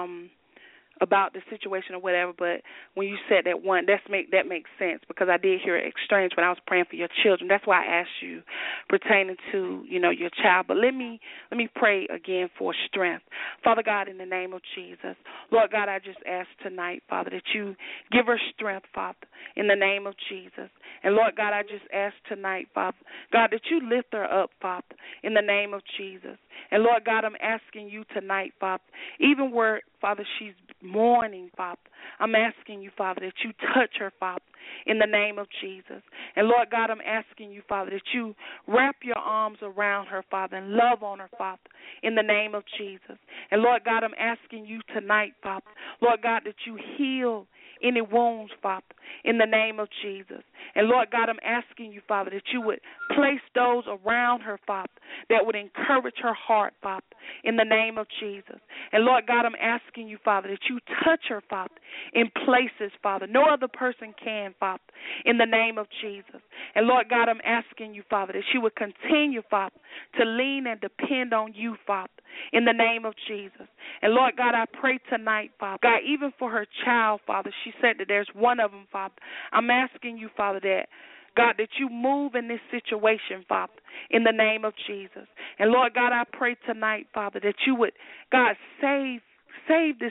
about the situation or whatever, but when you said that one, that makes sense, because I did hear it strange when I was praying for your children. That's why I asked you pertaining to, you know, your child. But let me pray again for strength. Father God, in the name of Jesus, Lord God, I just ask tonight, Father, that you give her strength, Father, in the name of Jesus. And Lord God, I just ask tonight, Father, God, that you lift her up, Father, in the name of Jesus. And Lord God, I'm asking you tonight, Father, even where, Father, she's mourning, Father, I'm asking you, Father, that you touch her, Father, in the name of Jesus. And Lord God, I'm asking you, Father, that you wrap your arms around her, Father, and love on her, Father, in the name of Jesus. And Lord God, I'm asking you tonight, Father, Lord God, that you heal any wounds, Father, in the name of Jesus. And Lord God, I'm asking you, Father, that you would place those around her, Father, that would encourage her heart, Father, in the name of Jesus. And Lord God, I'm asking you, Father, that you touch her, Father, in places, Father, no other person can, Father, in the name of Jesus. And Lord God, I'm asking you, Father, that she would continue, Father, to lean and depend on you, Father, in the name of Jesus. And Lord God, I pray tonight, Father, God, even for her child, Father, she said that there's one of them, Father. I'm asking you, Father, that God, that you move in this situation, Father, in the name of Jesus. And Lord God, I pray tonight, Father, that you would, God, save this.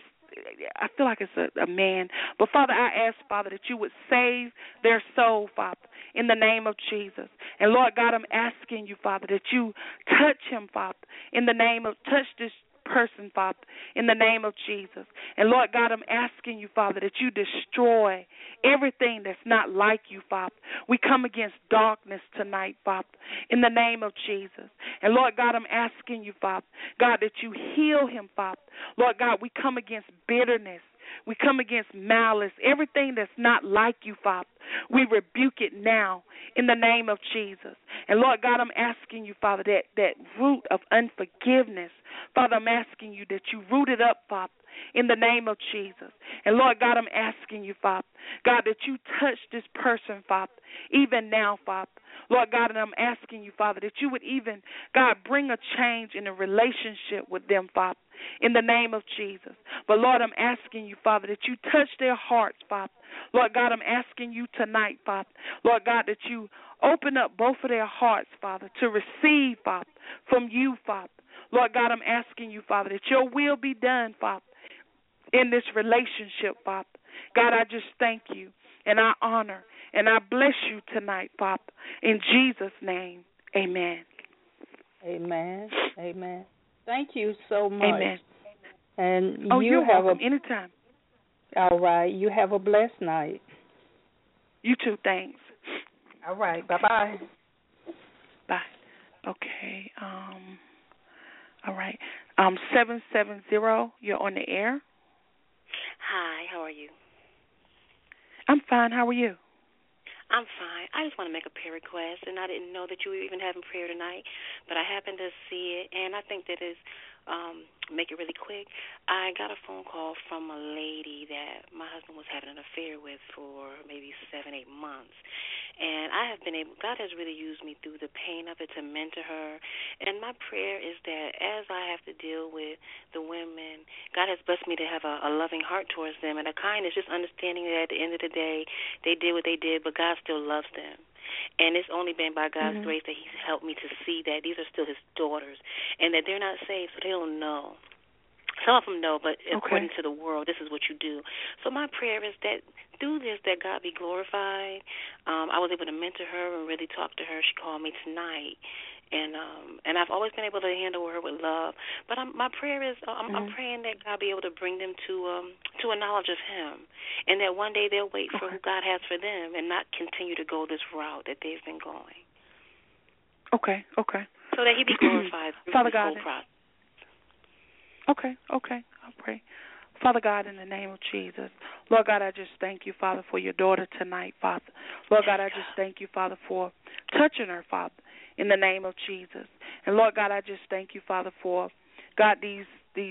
I feel like it's a man. But, Father, I ask, Father, that you would save their soul, Father, in the name of Jesus. And, Lord God, I'm asking you, Father, that you touch him, Father, in the name of, touch this person, Father, in the name of Jesus. And, Lord God, I'm asking you, Father, that you destroy everything that's not like you, Father. We come against darkness tonight, Father, in the name of Jesus. And, Lord God, I'm asking you, Father, God, that you heal him, Father. Lord God, we come against bitterness. We come against malice, everything that's not like you, Father. We rebuke it now in the name of Jesus. And, Lord God, I'm asking you, Father, that root of unforgiveness, Father, I'm asking you that you root it up, Father, in the name of Jesus. And, Lord God, I'm asking you, Father, God, that you touch this person, Father, even now, Father. Lord God, and I'm asking you, Father, that you would even, God, bring a change in the relationship with them, Father, in the name of Jesus. But, Lord, I'm asking you, Father, that you touch their hearts, Father. Lord God, I'm asking you tonight, Father, Lord God, that you open up both of their hearts, Father, to receive, Father, from you, Father. Lord God, I'm asking you, Father, that your will be done, Father, in this relationship, Father. God, I just thank you, and I honor, and I bless you tonight, Father. In Jesus' name, amen. Amen. Amen. Thank you so much. Amen. And you're welcome. Anytime. All right. You have a blessed night. You too. Thanks. All right. Bye-bye. Bye. Okay. All right. 770, you're on the air. Hi, how are you? I'm fine. How are you? I'm fine. I just want to make a prayer request, and I didn't know that you were even having prayer tonight, but I happened to see it, and I think that is make it really quick. I got a phone call from a lady that my husband was having an affair with for maybe 7-8 months, and I have been able, God has really used me through the pain of it to mentor her, and my prayer is that as I have to deal with the women, God has blessed me to have a loving heart towards them and a kindness, just understanding that at the end of the day, they did what they did, but God still loves them. And it's only been by God's grace that He's helped me to see that these are still His daughters and that they're not saved, so they don't know. Some of them know, but according to the world, this is what you do. So my prayer is that through this, that God be glorified. I was able to mentor her and really talk to her. She called me tonight. And I've always been able to handle her with love. But my prayer is I'm praying that God be able to bring them to a knowledge of Him, and that one day they'll wait for who God has for them and not continue to go this route that they've been going. Okay. So that He be glorified through Father this God, whole process. Okay. I'll pray. Father God, in the name of Jesus, Lord God, I just thank you, Father, for your daughter tonight, Father. Lord God, I just thank you, Father, for touching her, Father, in the name of Jesus. And Lord God, I just thank you, Father, for God, these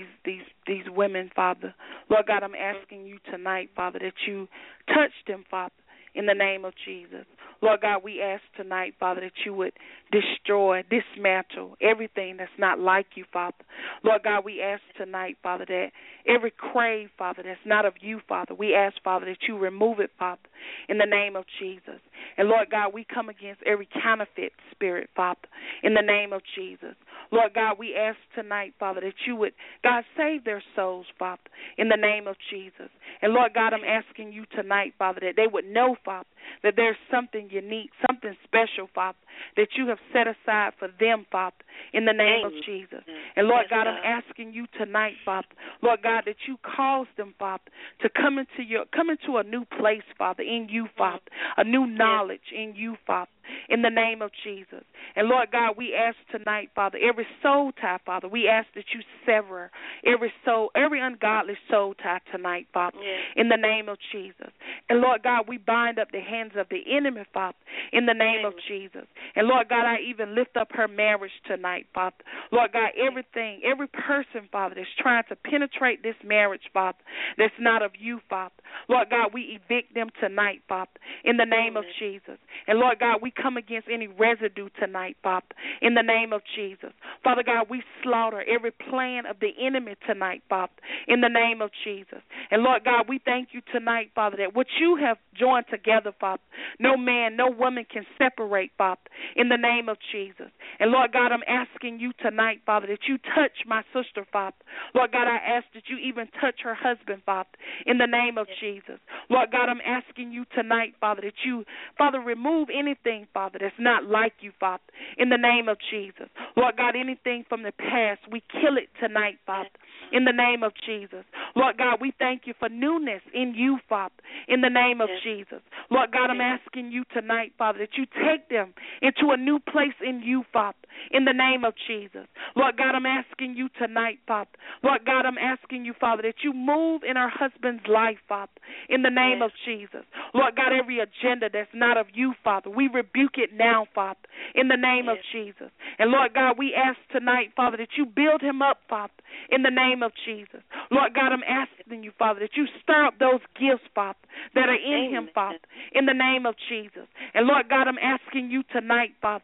women, Father. Lord God, I'm asking you tonight, Father, that you touch them, Father, in the name of Jesus. Lord God, we ask tonight, Father, that you would destroy, dismantle everything that's not like you, Father. Lord God, we ask tonight, Father, that every crave, Father, that's not of you, Father, we ask, Father, that you remove it, Father, in the name of Jesus. And Lord God, we come against every counterfeit spirit, Father, in the name of Jesus. Lord God, we ask tonight, Father, that you would, God, save their souls, Father, in the name of Jesus. And Lord God, I'm asking you tonight, Father, that they would know, Father, that there's something unique, something special, Father, that you have set aside for them, Father, in the name of Jesus. And Lord God, I'm asking you tonight, Father, Lord God, that you cause them, Father, to come into a new place, Father, in you, Father, a new knowledge in you, Father, in the name of Jesus. And Lord God, we ask tonight, Father, every soul tie, Father, we ask that you sever every soul, every ungodly soul tie tonight, Father, in the name of Jesus. And Lord God, we bind up the hands of the enemy, Father, in the name of Jesus. And Lord God, I even lift up her marriage tonight, Father. Lord God, everything, every person, Father, that's trying to penetrate this marriage, Father, that's not of you, Father. Lord God, we evict them tonight, Father, in the name of Jesus. And Lord God, we come against any residue tonight, Father, in the name of Jesus. Father God, we slaughter every plan of the enemy tonight, Father, in the name of Jesus. And Lord God, we thank you tonight, Father, that what you have joined together, Father, no man, no woman can separate, Father, in the name of Jesus. And Lord God, I'm asking you tonight, Father, that you touch my sister, Father. Lord God, I ask that you even touch her husband, Father, in the name of Jesus. Lord God, I'm asking you tonight, Father, that you, Father, remove anything, Father, that's not like you, Father, in the name of Jesus. Lord God, anything from the past, we kill it tonight, Father, in the name of Jesus. Lord God, we thank you for newness in you, Father, in the name of Jesus. Lord God, I'm asking you tonight, Father, that you take them into a new place in you, Father, in the name of Jesus. Lord God, I'm asking you tonight, Father. Lord God, I'm asking you, Father, that you move in our husband's life, Father, in the name of Jesus. Lord God, every agenda that's not of you, Father, we rebuke it now, Father, in the name of Jesus. And Lord God, we ask tonight, Father, that you build him up, Father, in the name of Jesus. Lord God, I'm asking you, Father, that you stir up those gifts, Father, that are in him, Father, in the name of Jesus. And Lord God, I'm asking you tonight, Father,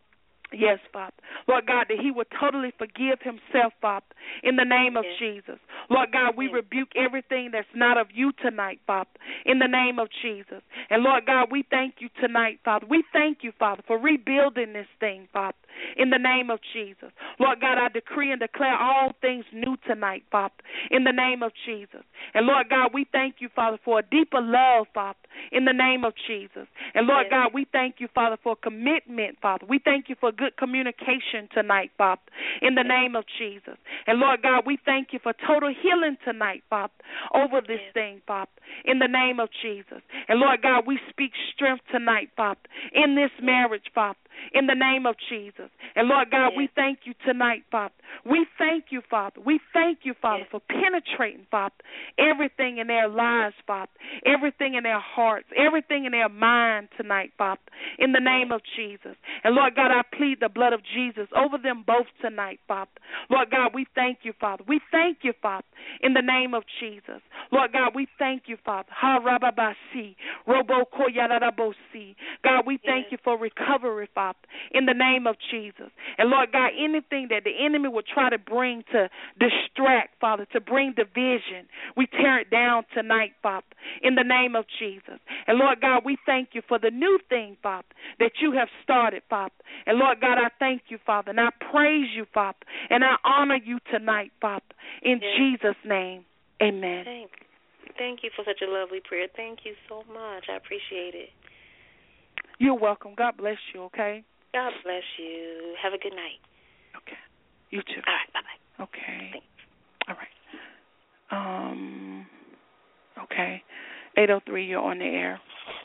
yes, Father. Lord God, that he would totally forgive himself, Father, in the name of Jesus. Lord God, we rebuke everything that's not of you tonight, Father, in the name of Jesus. And Lord God, we thank you tonight, Father. We thank you, Father, for rebuilding this thing, Father, in the name of Jesus. Lord God, I decree and declare all things new tonight, Father, in the name of Jesus. And Lord God, we thank you, Father, for a deeper love, Father, in the name of Jesus. And Lord God, we thank you, Father, for commitment, Father. We thank you for good communication tonight, Father, in the name of Jesus. And Lord God, we thank you for total healing tonight, Father, over this thing, Father, in the name of Jesus. And Lord God, we speak strength tonight, Father, in this marriage, Father, in the name of Jesus. And, Lord God, we thank you tonight, Father. We thank you, Father. We thank you, Father, for penetrating, Father, everything in their lives, Father, everything in their hearts, everything in their mind tonight, Father, in the name of Jesus. And, Lord God, I plead the blood of Jesus over them both tonight, Father. Lord God, we thank you, Father. We thank you, Father, in the name of Jesus. Lord God, we thank you, Father. Ha-ra-ba-ba-si, robo-ko-ya-ra-ra-bo-si. God, we thank you for recovery, Father, in the name of Jesus. And, Lord God, anything that the enemy would try to bring to distract, Father, to bring division, we tear it down tonight, Father, in the name of Jesus. And, Lord God, we thank you for the new thing, Father, that you have started, Father. And, Lord God, I thank you, Father, and I praise you, Father, and I honor you tonight, Father, in Jesus' name. Amen. Thank you for such a lovely prayer. Thank you so much. I appreciate it. You're welcome. God bless you, okay? God bless you. Have a good night. Okay. You too. All right. Bye-bye. Okay. Thanks. All right. Okay. 803, you're on the air.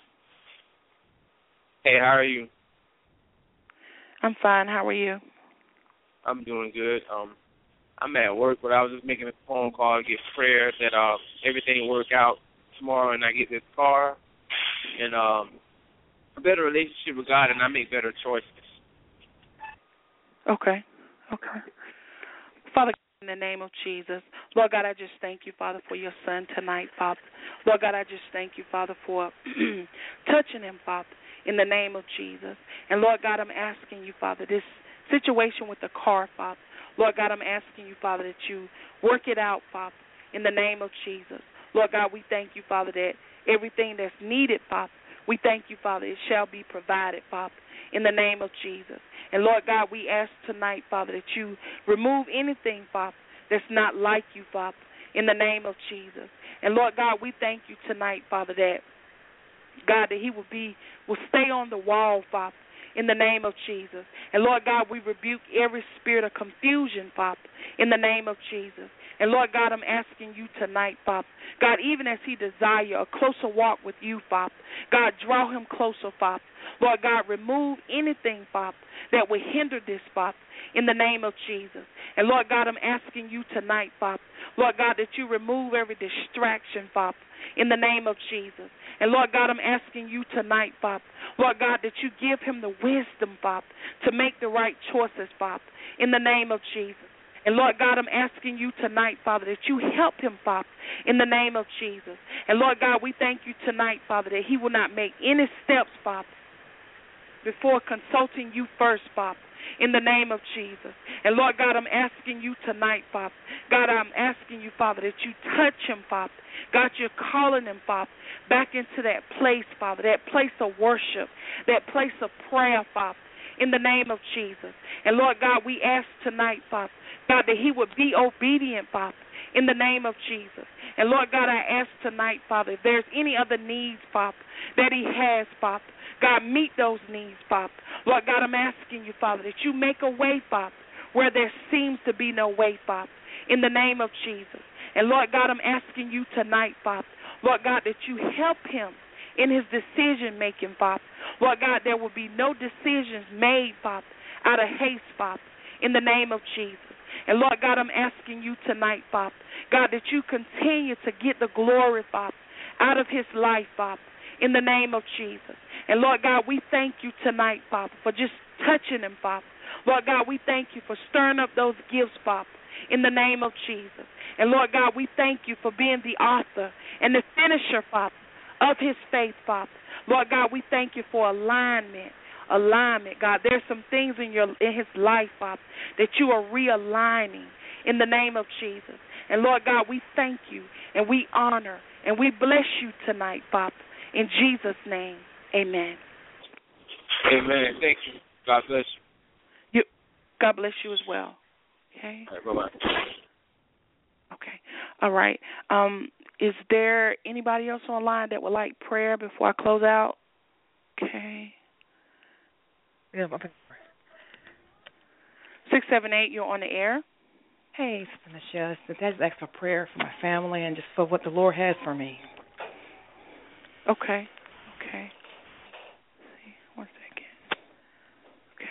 Hey, how are you? I'm fine. How are you? I'm doing good. I'm at work, but I was just making a phone call to get prayer that everything work out tomorrow and I get this car and a better relationship with God and I make better choices. Okay. Father, in the name of Jesus, Lord God, I just thank you, Father, for your son tonight, Father. Lord God, I just thank you, Father, for touching him, Father, in the name of Jesus. And, Lord God, I'm asking you, Father, this situation with the car, Father, Lord God, I'm asking you, Father, that you work it out, Father, in the name of Jesus. Lord God, we thank you, Father, that everything that's needed, Father, we thank you, Father, it shall be provided, Father, in the name of Jesus. And, Lord God, we ask tonight, Father, that you remove anything, Father, that's not like you, Father, in the name of Jesus. And, Lord God, we thank you tonight, Father, that, God, that he will stay on the wall, Father, in the name of Jesus. And, Lord God, we rebuke every spirit of confusion, Father, in the name of Jesus. And, Lord God, I'm asking you tonight, Father, God, even as he desire a closer walk with you, Father, God, draw him closer, Father. Lord God, remove anything, Father, that would hinder this, Father, in the name of Jesus. And, Lord God, I'm asking you tonight, Father, Lord God, that you remove every distraction, Father, in the name of Jesus. And, Lord God, I'm asking you tonight, Father, Lord God, that you give him the wisdom, Father, to make the right choices, Father, in the name of Jesus. And, Lord God, I'm asking you tonight, Father, that you help him, Father, in the name of Jesus. And, Lord God, we thank you tonight, Father, that he will not make any steps, Father, before consulting you first, Father, in the name of Jesus. And, Lord God, I'm asking you tonight, Father, God, I'm asking you, Father, that you touch him, Father. God, you're calling him, Father, back into that place, Father, that place of worship, that place of prayer, Father, in the name of Jesus. And, Lord God, we ask tonight, Father, God, that he would be obedient, Father, in the name of Jesus. And, Lord God, I ask tonight, Father, if there's any other needs, Father, that he has, Father, God, meet those needs, Father. Lord God, I'm asking you, Father, that you make a way, Father, where there seems to be no way, Father, in the name of Jesus. And, Lord God, I'm asking you tonight, Father, Lord God, that you help him in his decision-making, Father. Lord God, there will be no decisions made, Father, out of haste, Father, in the name of Jesus. And, Lord God, I'm asking you tonight, Father, God, that you continue to get the glory, Father, out of his life, Father, in the name of Jesus. And, Lord God, we thank you tonight, Father, for just touching him, Father. Lord God, we thank you for stirring up those gifts, Father, in the name of Jesus. And, Lord God, we thank you for being the author and the finisher, Father, of his faith, Father. Lord God, we thank you for alignment, God. There's some things in his life, Father, that you are realigning in the name of Jesus. And, Lord God, we thank you and we honor and we bless you tonight, Father, in Jesus' name. Amen. Amen. Thank you. God bless you. God bless you as well. Okay. All right, bye-bye. Okay. All right. Is there anybody else online that would like prayer before I close out? Okay. Yeah, okay. 678, you're on the air. Hey, Sister Michelle. I just ask for prayer for my family and just for what the Lord has for me. Okay. Okay. Let's see. 1 second.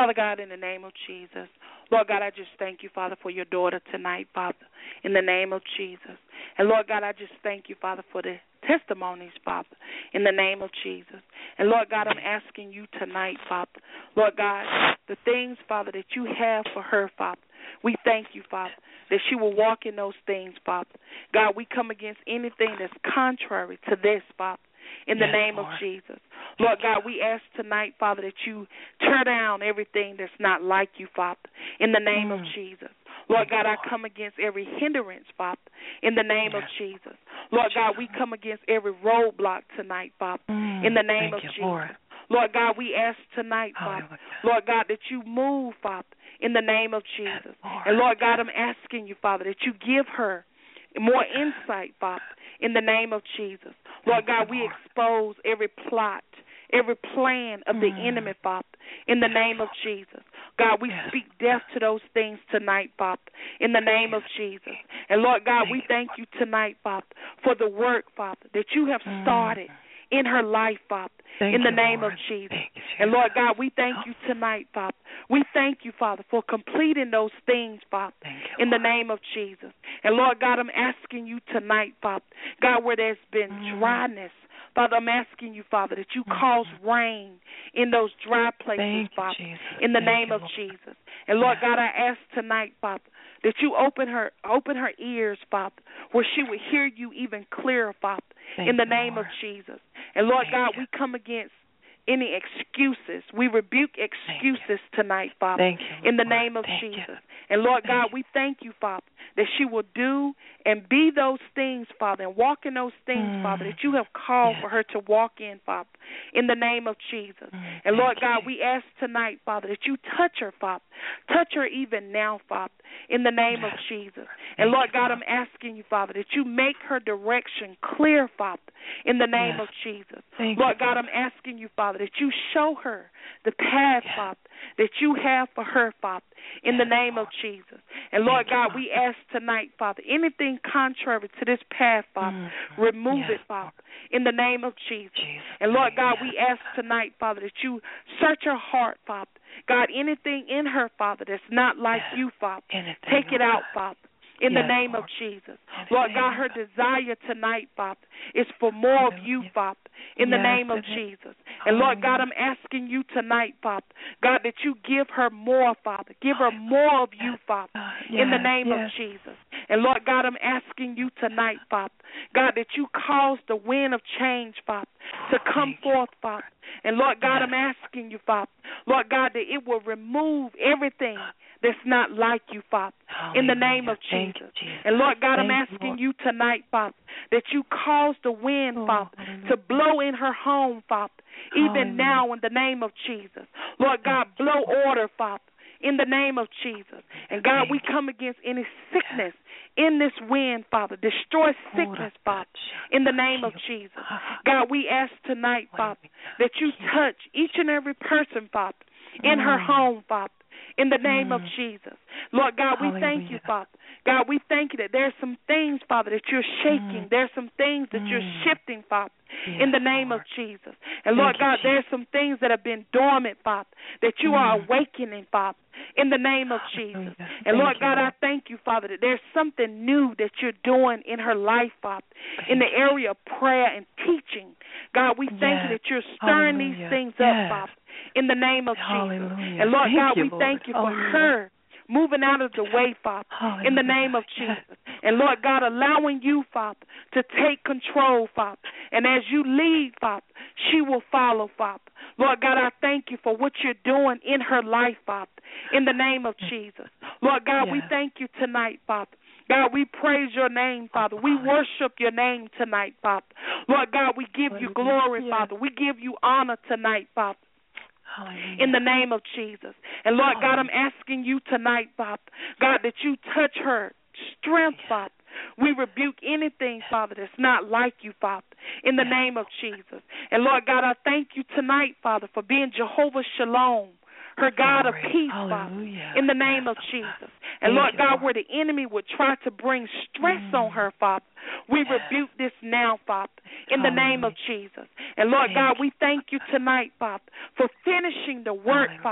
Father God, in the name of Jesus, Lord God, I just thank you, Father, for your daughter tonight, Father, in the name of Jesus. And Lord God, I just thank you, Father, for the testimonies, Father, in the name of Jesus. And Lord God, I'm asking you tonight, Father, Lord God, the things, Father, that you have for her, Father, we thank you, Father, that she will walk in those things, Father. God, we come against anything that's contrary to this, Father, in the name of Jesus. Lord God, we ask tonight, Father, that you tear down everything that's not like you, Father, in the name of Jesus. Lord God, I come against every hindrance, Father, in the name of Jesus. Lord God, we come against every roadblock tonight, Father, in the name of Jesus. Lord God, we ask tonight, Father, Lord God, that you move, Father, in the name of Jesus. And Lord God, I'm asking you, Father, that you give her more insight, Father, in the name of Jesus. Lord God, we expose every plot, every plan of the enemy, Father, in the name of Jesus. God, we speak death to those things tonight, Father, in the name of Jesus. And Lord God, we thank you tonight, Father, for the work, Father, that you have started in her life, Father, in the name of Jesus. And Lord God, we thank you tonight, Father. We thank you, Father, for completing those things, Father, in the name of Jesus. And Lord God, I'm asking you tonight, Father, God, where there's been dryness, Father, I'm asking you, Father, that you cause rain in those dry places, Father, in the name of Jesus. And Lord God, I ask tonight, Father, that you open her ears, Father, where she would hear you even clearer, Father, in the name of Jesus. And Lord God, we come against any excuses. We rebuke excuses tonight, Father, in the name of Jesus. And Lord God, we thank you, Father, that she will do and be those things, Father, and walk in those things, Father, that you have called for her to walk in, Father, in the name of Jesus. And Lord God, we ask tonight, Father, that you touch her, Father. Touch her even now, Father, in the name of Jesus. And Lord God, I'm asking you, Father, that you make her direction clear, Father, in the name of Jesus. Lord God, I'm asking you, Father, that you show her the path, Father, that you have for her, Father, in the name of Jesus. And Lord God, we ask tonight, Father, anything contrary to this path, Father, remove it, Father, in the name of Jesus. And Lord God, we ask tonight, Father, that you search her heart, Father. God, anything in her, Father, that's not like you, Father, take it out, Father, in the name of Jesus. Lord God, her desire tonight, Father, is for more of you, Father, in the name of Jesus. And Lord God, I'm asking you tonight, Father, God, that you give her more, Father. Give her more of you, Father, in the name of Jesus. And Lord God, I'm asking you tonight, Father, God, that you cause the wind of change, Father, to come forth, Father. And Lord God, I'm asking you, Father, Lord God, that it will remove everything that's not like you, Father, in the name of Jesus. And Lord God, I'm asking you tonight, Father, that you cause the wind, Father, to blow in her home, Father, even now in the name of Jesus. Lord God, blow order, Father, in the name of Jesus. And God, we come against any sickness in this wind, Father. Destroy sickness, Father, in the name of Jesus. God, we ask tonight, Father, that you touch each and every person, Father, in her home, Father, in the name of Jesus. Lord God, we thank you, Father. God, we thank you that there's some things, Father, that you're shaking. There's some things that you're shifting, Father, in the name of Jesus. And Lord God, there's some things that have been dormant, Father, that you are awakening, Father, in the name of Jesus. And Lord God, I thank you, Father, that there's something new that you're doing in her life, Father, in the area of prayer and teaching. God, we thank you that you're stirring these things up, Father, in the name of Jesus. And Lord God, we thank you for her moving out of the way, Father, in the name of Jesus. And Lord God, allowing you, Father, to take control, Father. And as you lead, Father, she will follow, Father. Lord God, I thank you for what you're doing in her life, Father, in the name of Jesus. Lord God, we thank you tonight, Father. God, we praise your name, Father. We worship your name tonight, Father. Lord God, we give you glory, Father. We give you honor tonight, Father, in the name of Jesus. And Lord God, I'm asking you tonight, Father, God, that you touch her strength, Father. We rebuke anything, Father, that's not like you, Father, in the name of Jesus. And Lord God, I thank you tonight, Father, for being Jehovah Shalom, her God of peace, Father, in the name of Jesus. And Lord God, where the enemy would try to bring stress on her, Father, we rebuke this now, Father, in the name of Jesus. And Lord God, we thank you tonight, Father, for finishing the work, Father,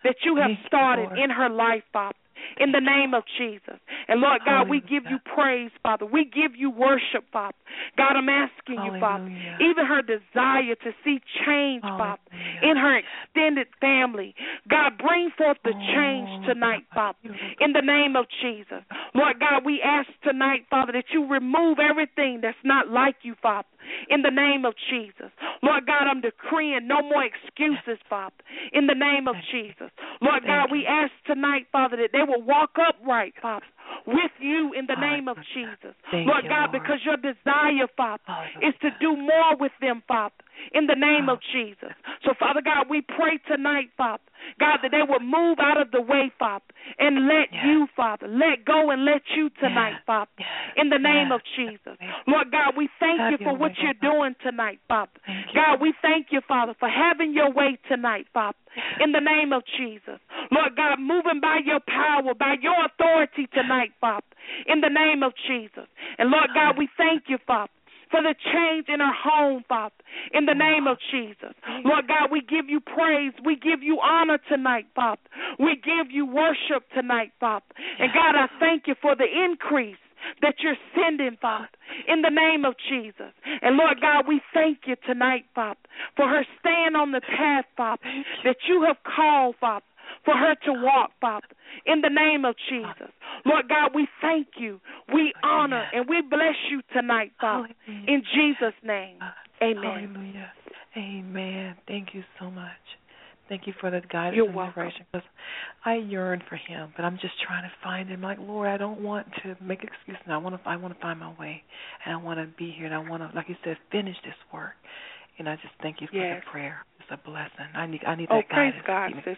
that you have started in her life, Father. In the name of Jesus. And, Lord God, we give you praise, Father. We give you worship, Father. God, I'm asking you, Father, even her desire to see change, Father, in her extended family. God, bring forth the change tonight, Father, in the name of Jesus. Lord God, we ask tonight, Father, that you remove everything that's not like you, Father, in the name of Jesus. Lord God, I'm decreeing no more excuses, Father, in the name of Jesus. Lord God, we ask tonight, Father, that they will walk upright, Father, with you in the name of Jesus. Lord God, because your desire, Father, is to do more with them, Father, in the name of Jesus. So, Father God, we pray tonight, Father, God, that they will move out of the way, Father, and let you, Father, let go and let you tonight, Father, in the name of Jesus. Lord God, we thank you for what you're doing tonight, Father. God, we thank you, Father, for having your way tonight, Father, in the name of Jesus. Lord God, moving by your power, by your authority tonight, Father, in the name of Jesus. And Lord God, we thank you, Father, for the change in her home, Father, in the name of Jesus. Lord God, we give you praise. We give you honor tonight, Father. We give you worship tonight, Father. And God, I thank you for the increase that you're sending, Father, in the name of Jesus. And Lord God, we thank you tonight, Father, for her staying on the path, Father, that you have called, Father, for her to walk, Father, in the name of Jesus. Lord God, we thank you, we honor, and we bless you tonight, Father, in Jesus' name. Amen. Hallelujah. Amen. Thank you so much. Thank you for the guidance You're and welcome. inspiration, because I yearn for him, but I'm just trying to find him. Like, Lord, I don't want to make excuses. I want to find my way, and I want to be here, and I want to, like you said, finish this work. And I just thank you for the prayer. It's a blessing. I need that guidance. Praise God, sis.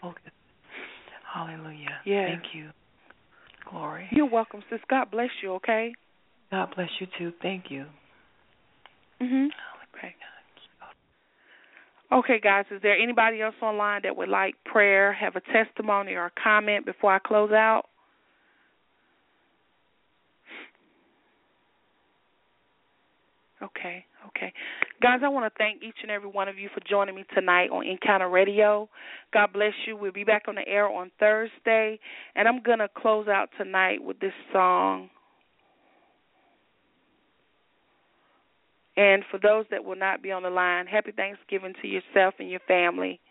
Hallelujah. Yes. Thank you. Glory. You're welcome, sis. God bless you, okay? God bless you, too. Thank you. Okay. Okay, guys, is there anybody else online that would like prayer, have a testimony or a comment before I close out? Okay. Guys, I want to thank each and every one of you for joining me tonight on Encounter Radio. God bless you. We'll be back on the air on Thursday, and I'm going to close out tonight with this song. And for those that will not be on the line, happy Thanksgiving to yourself and your family.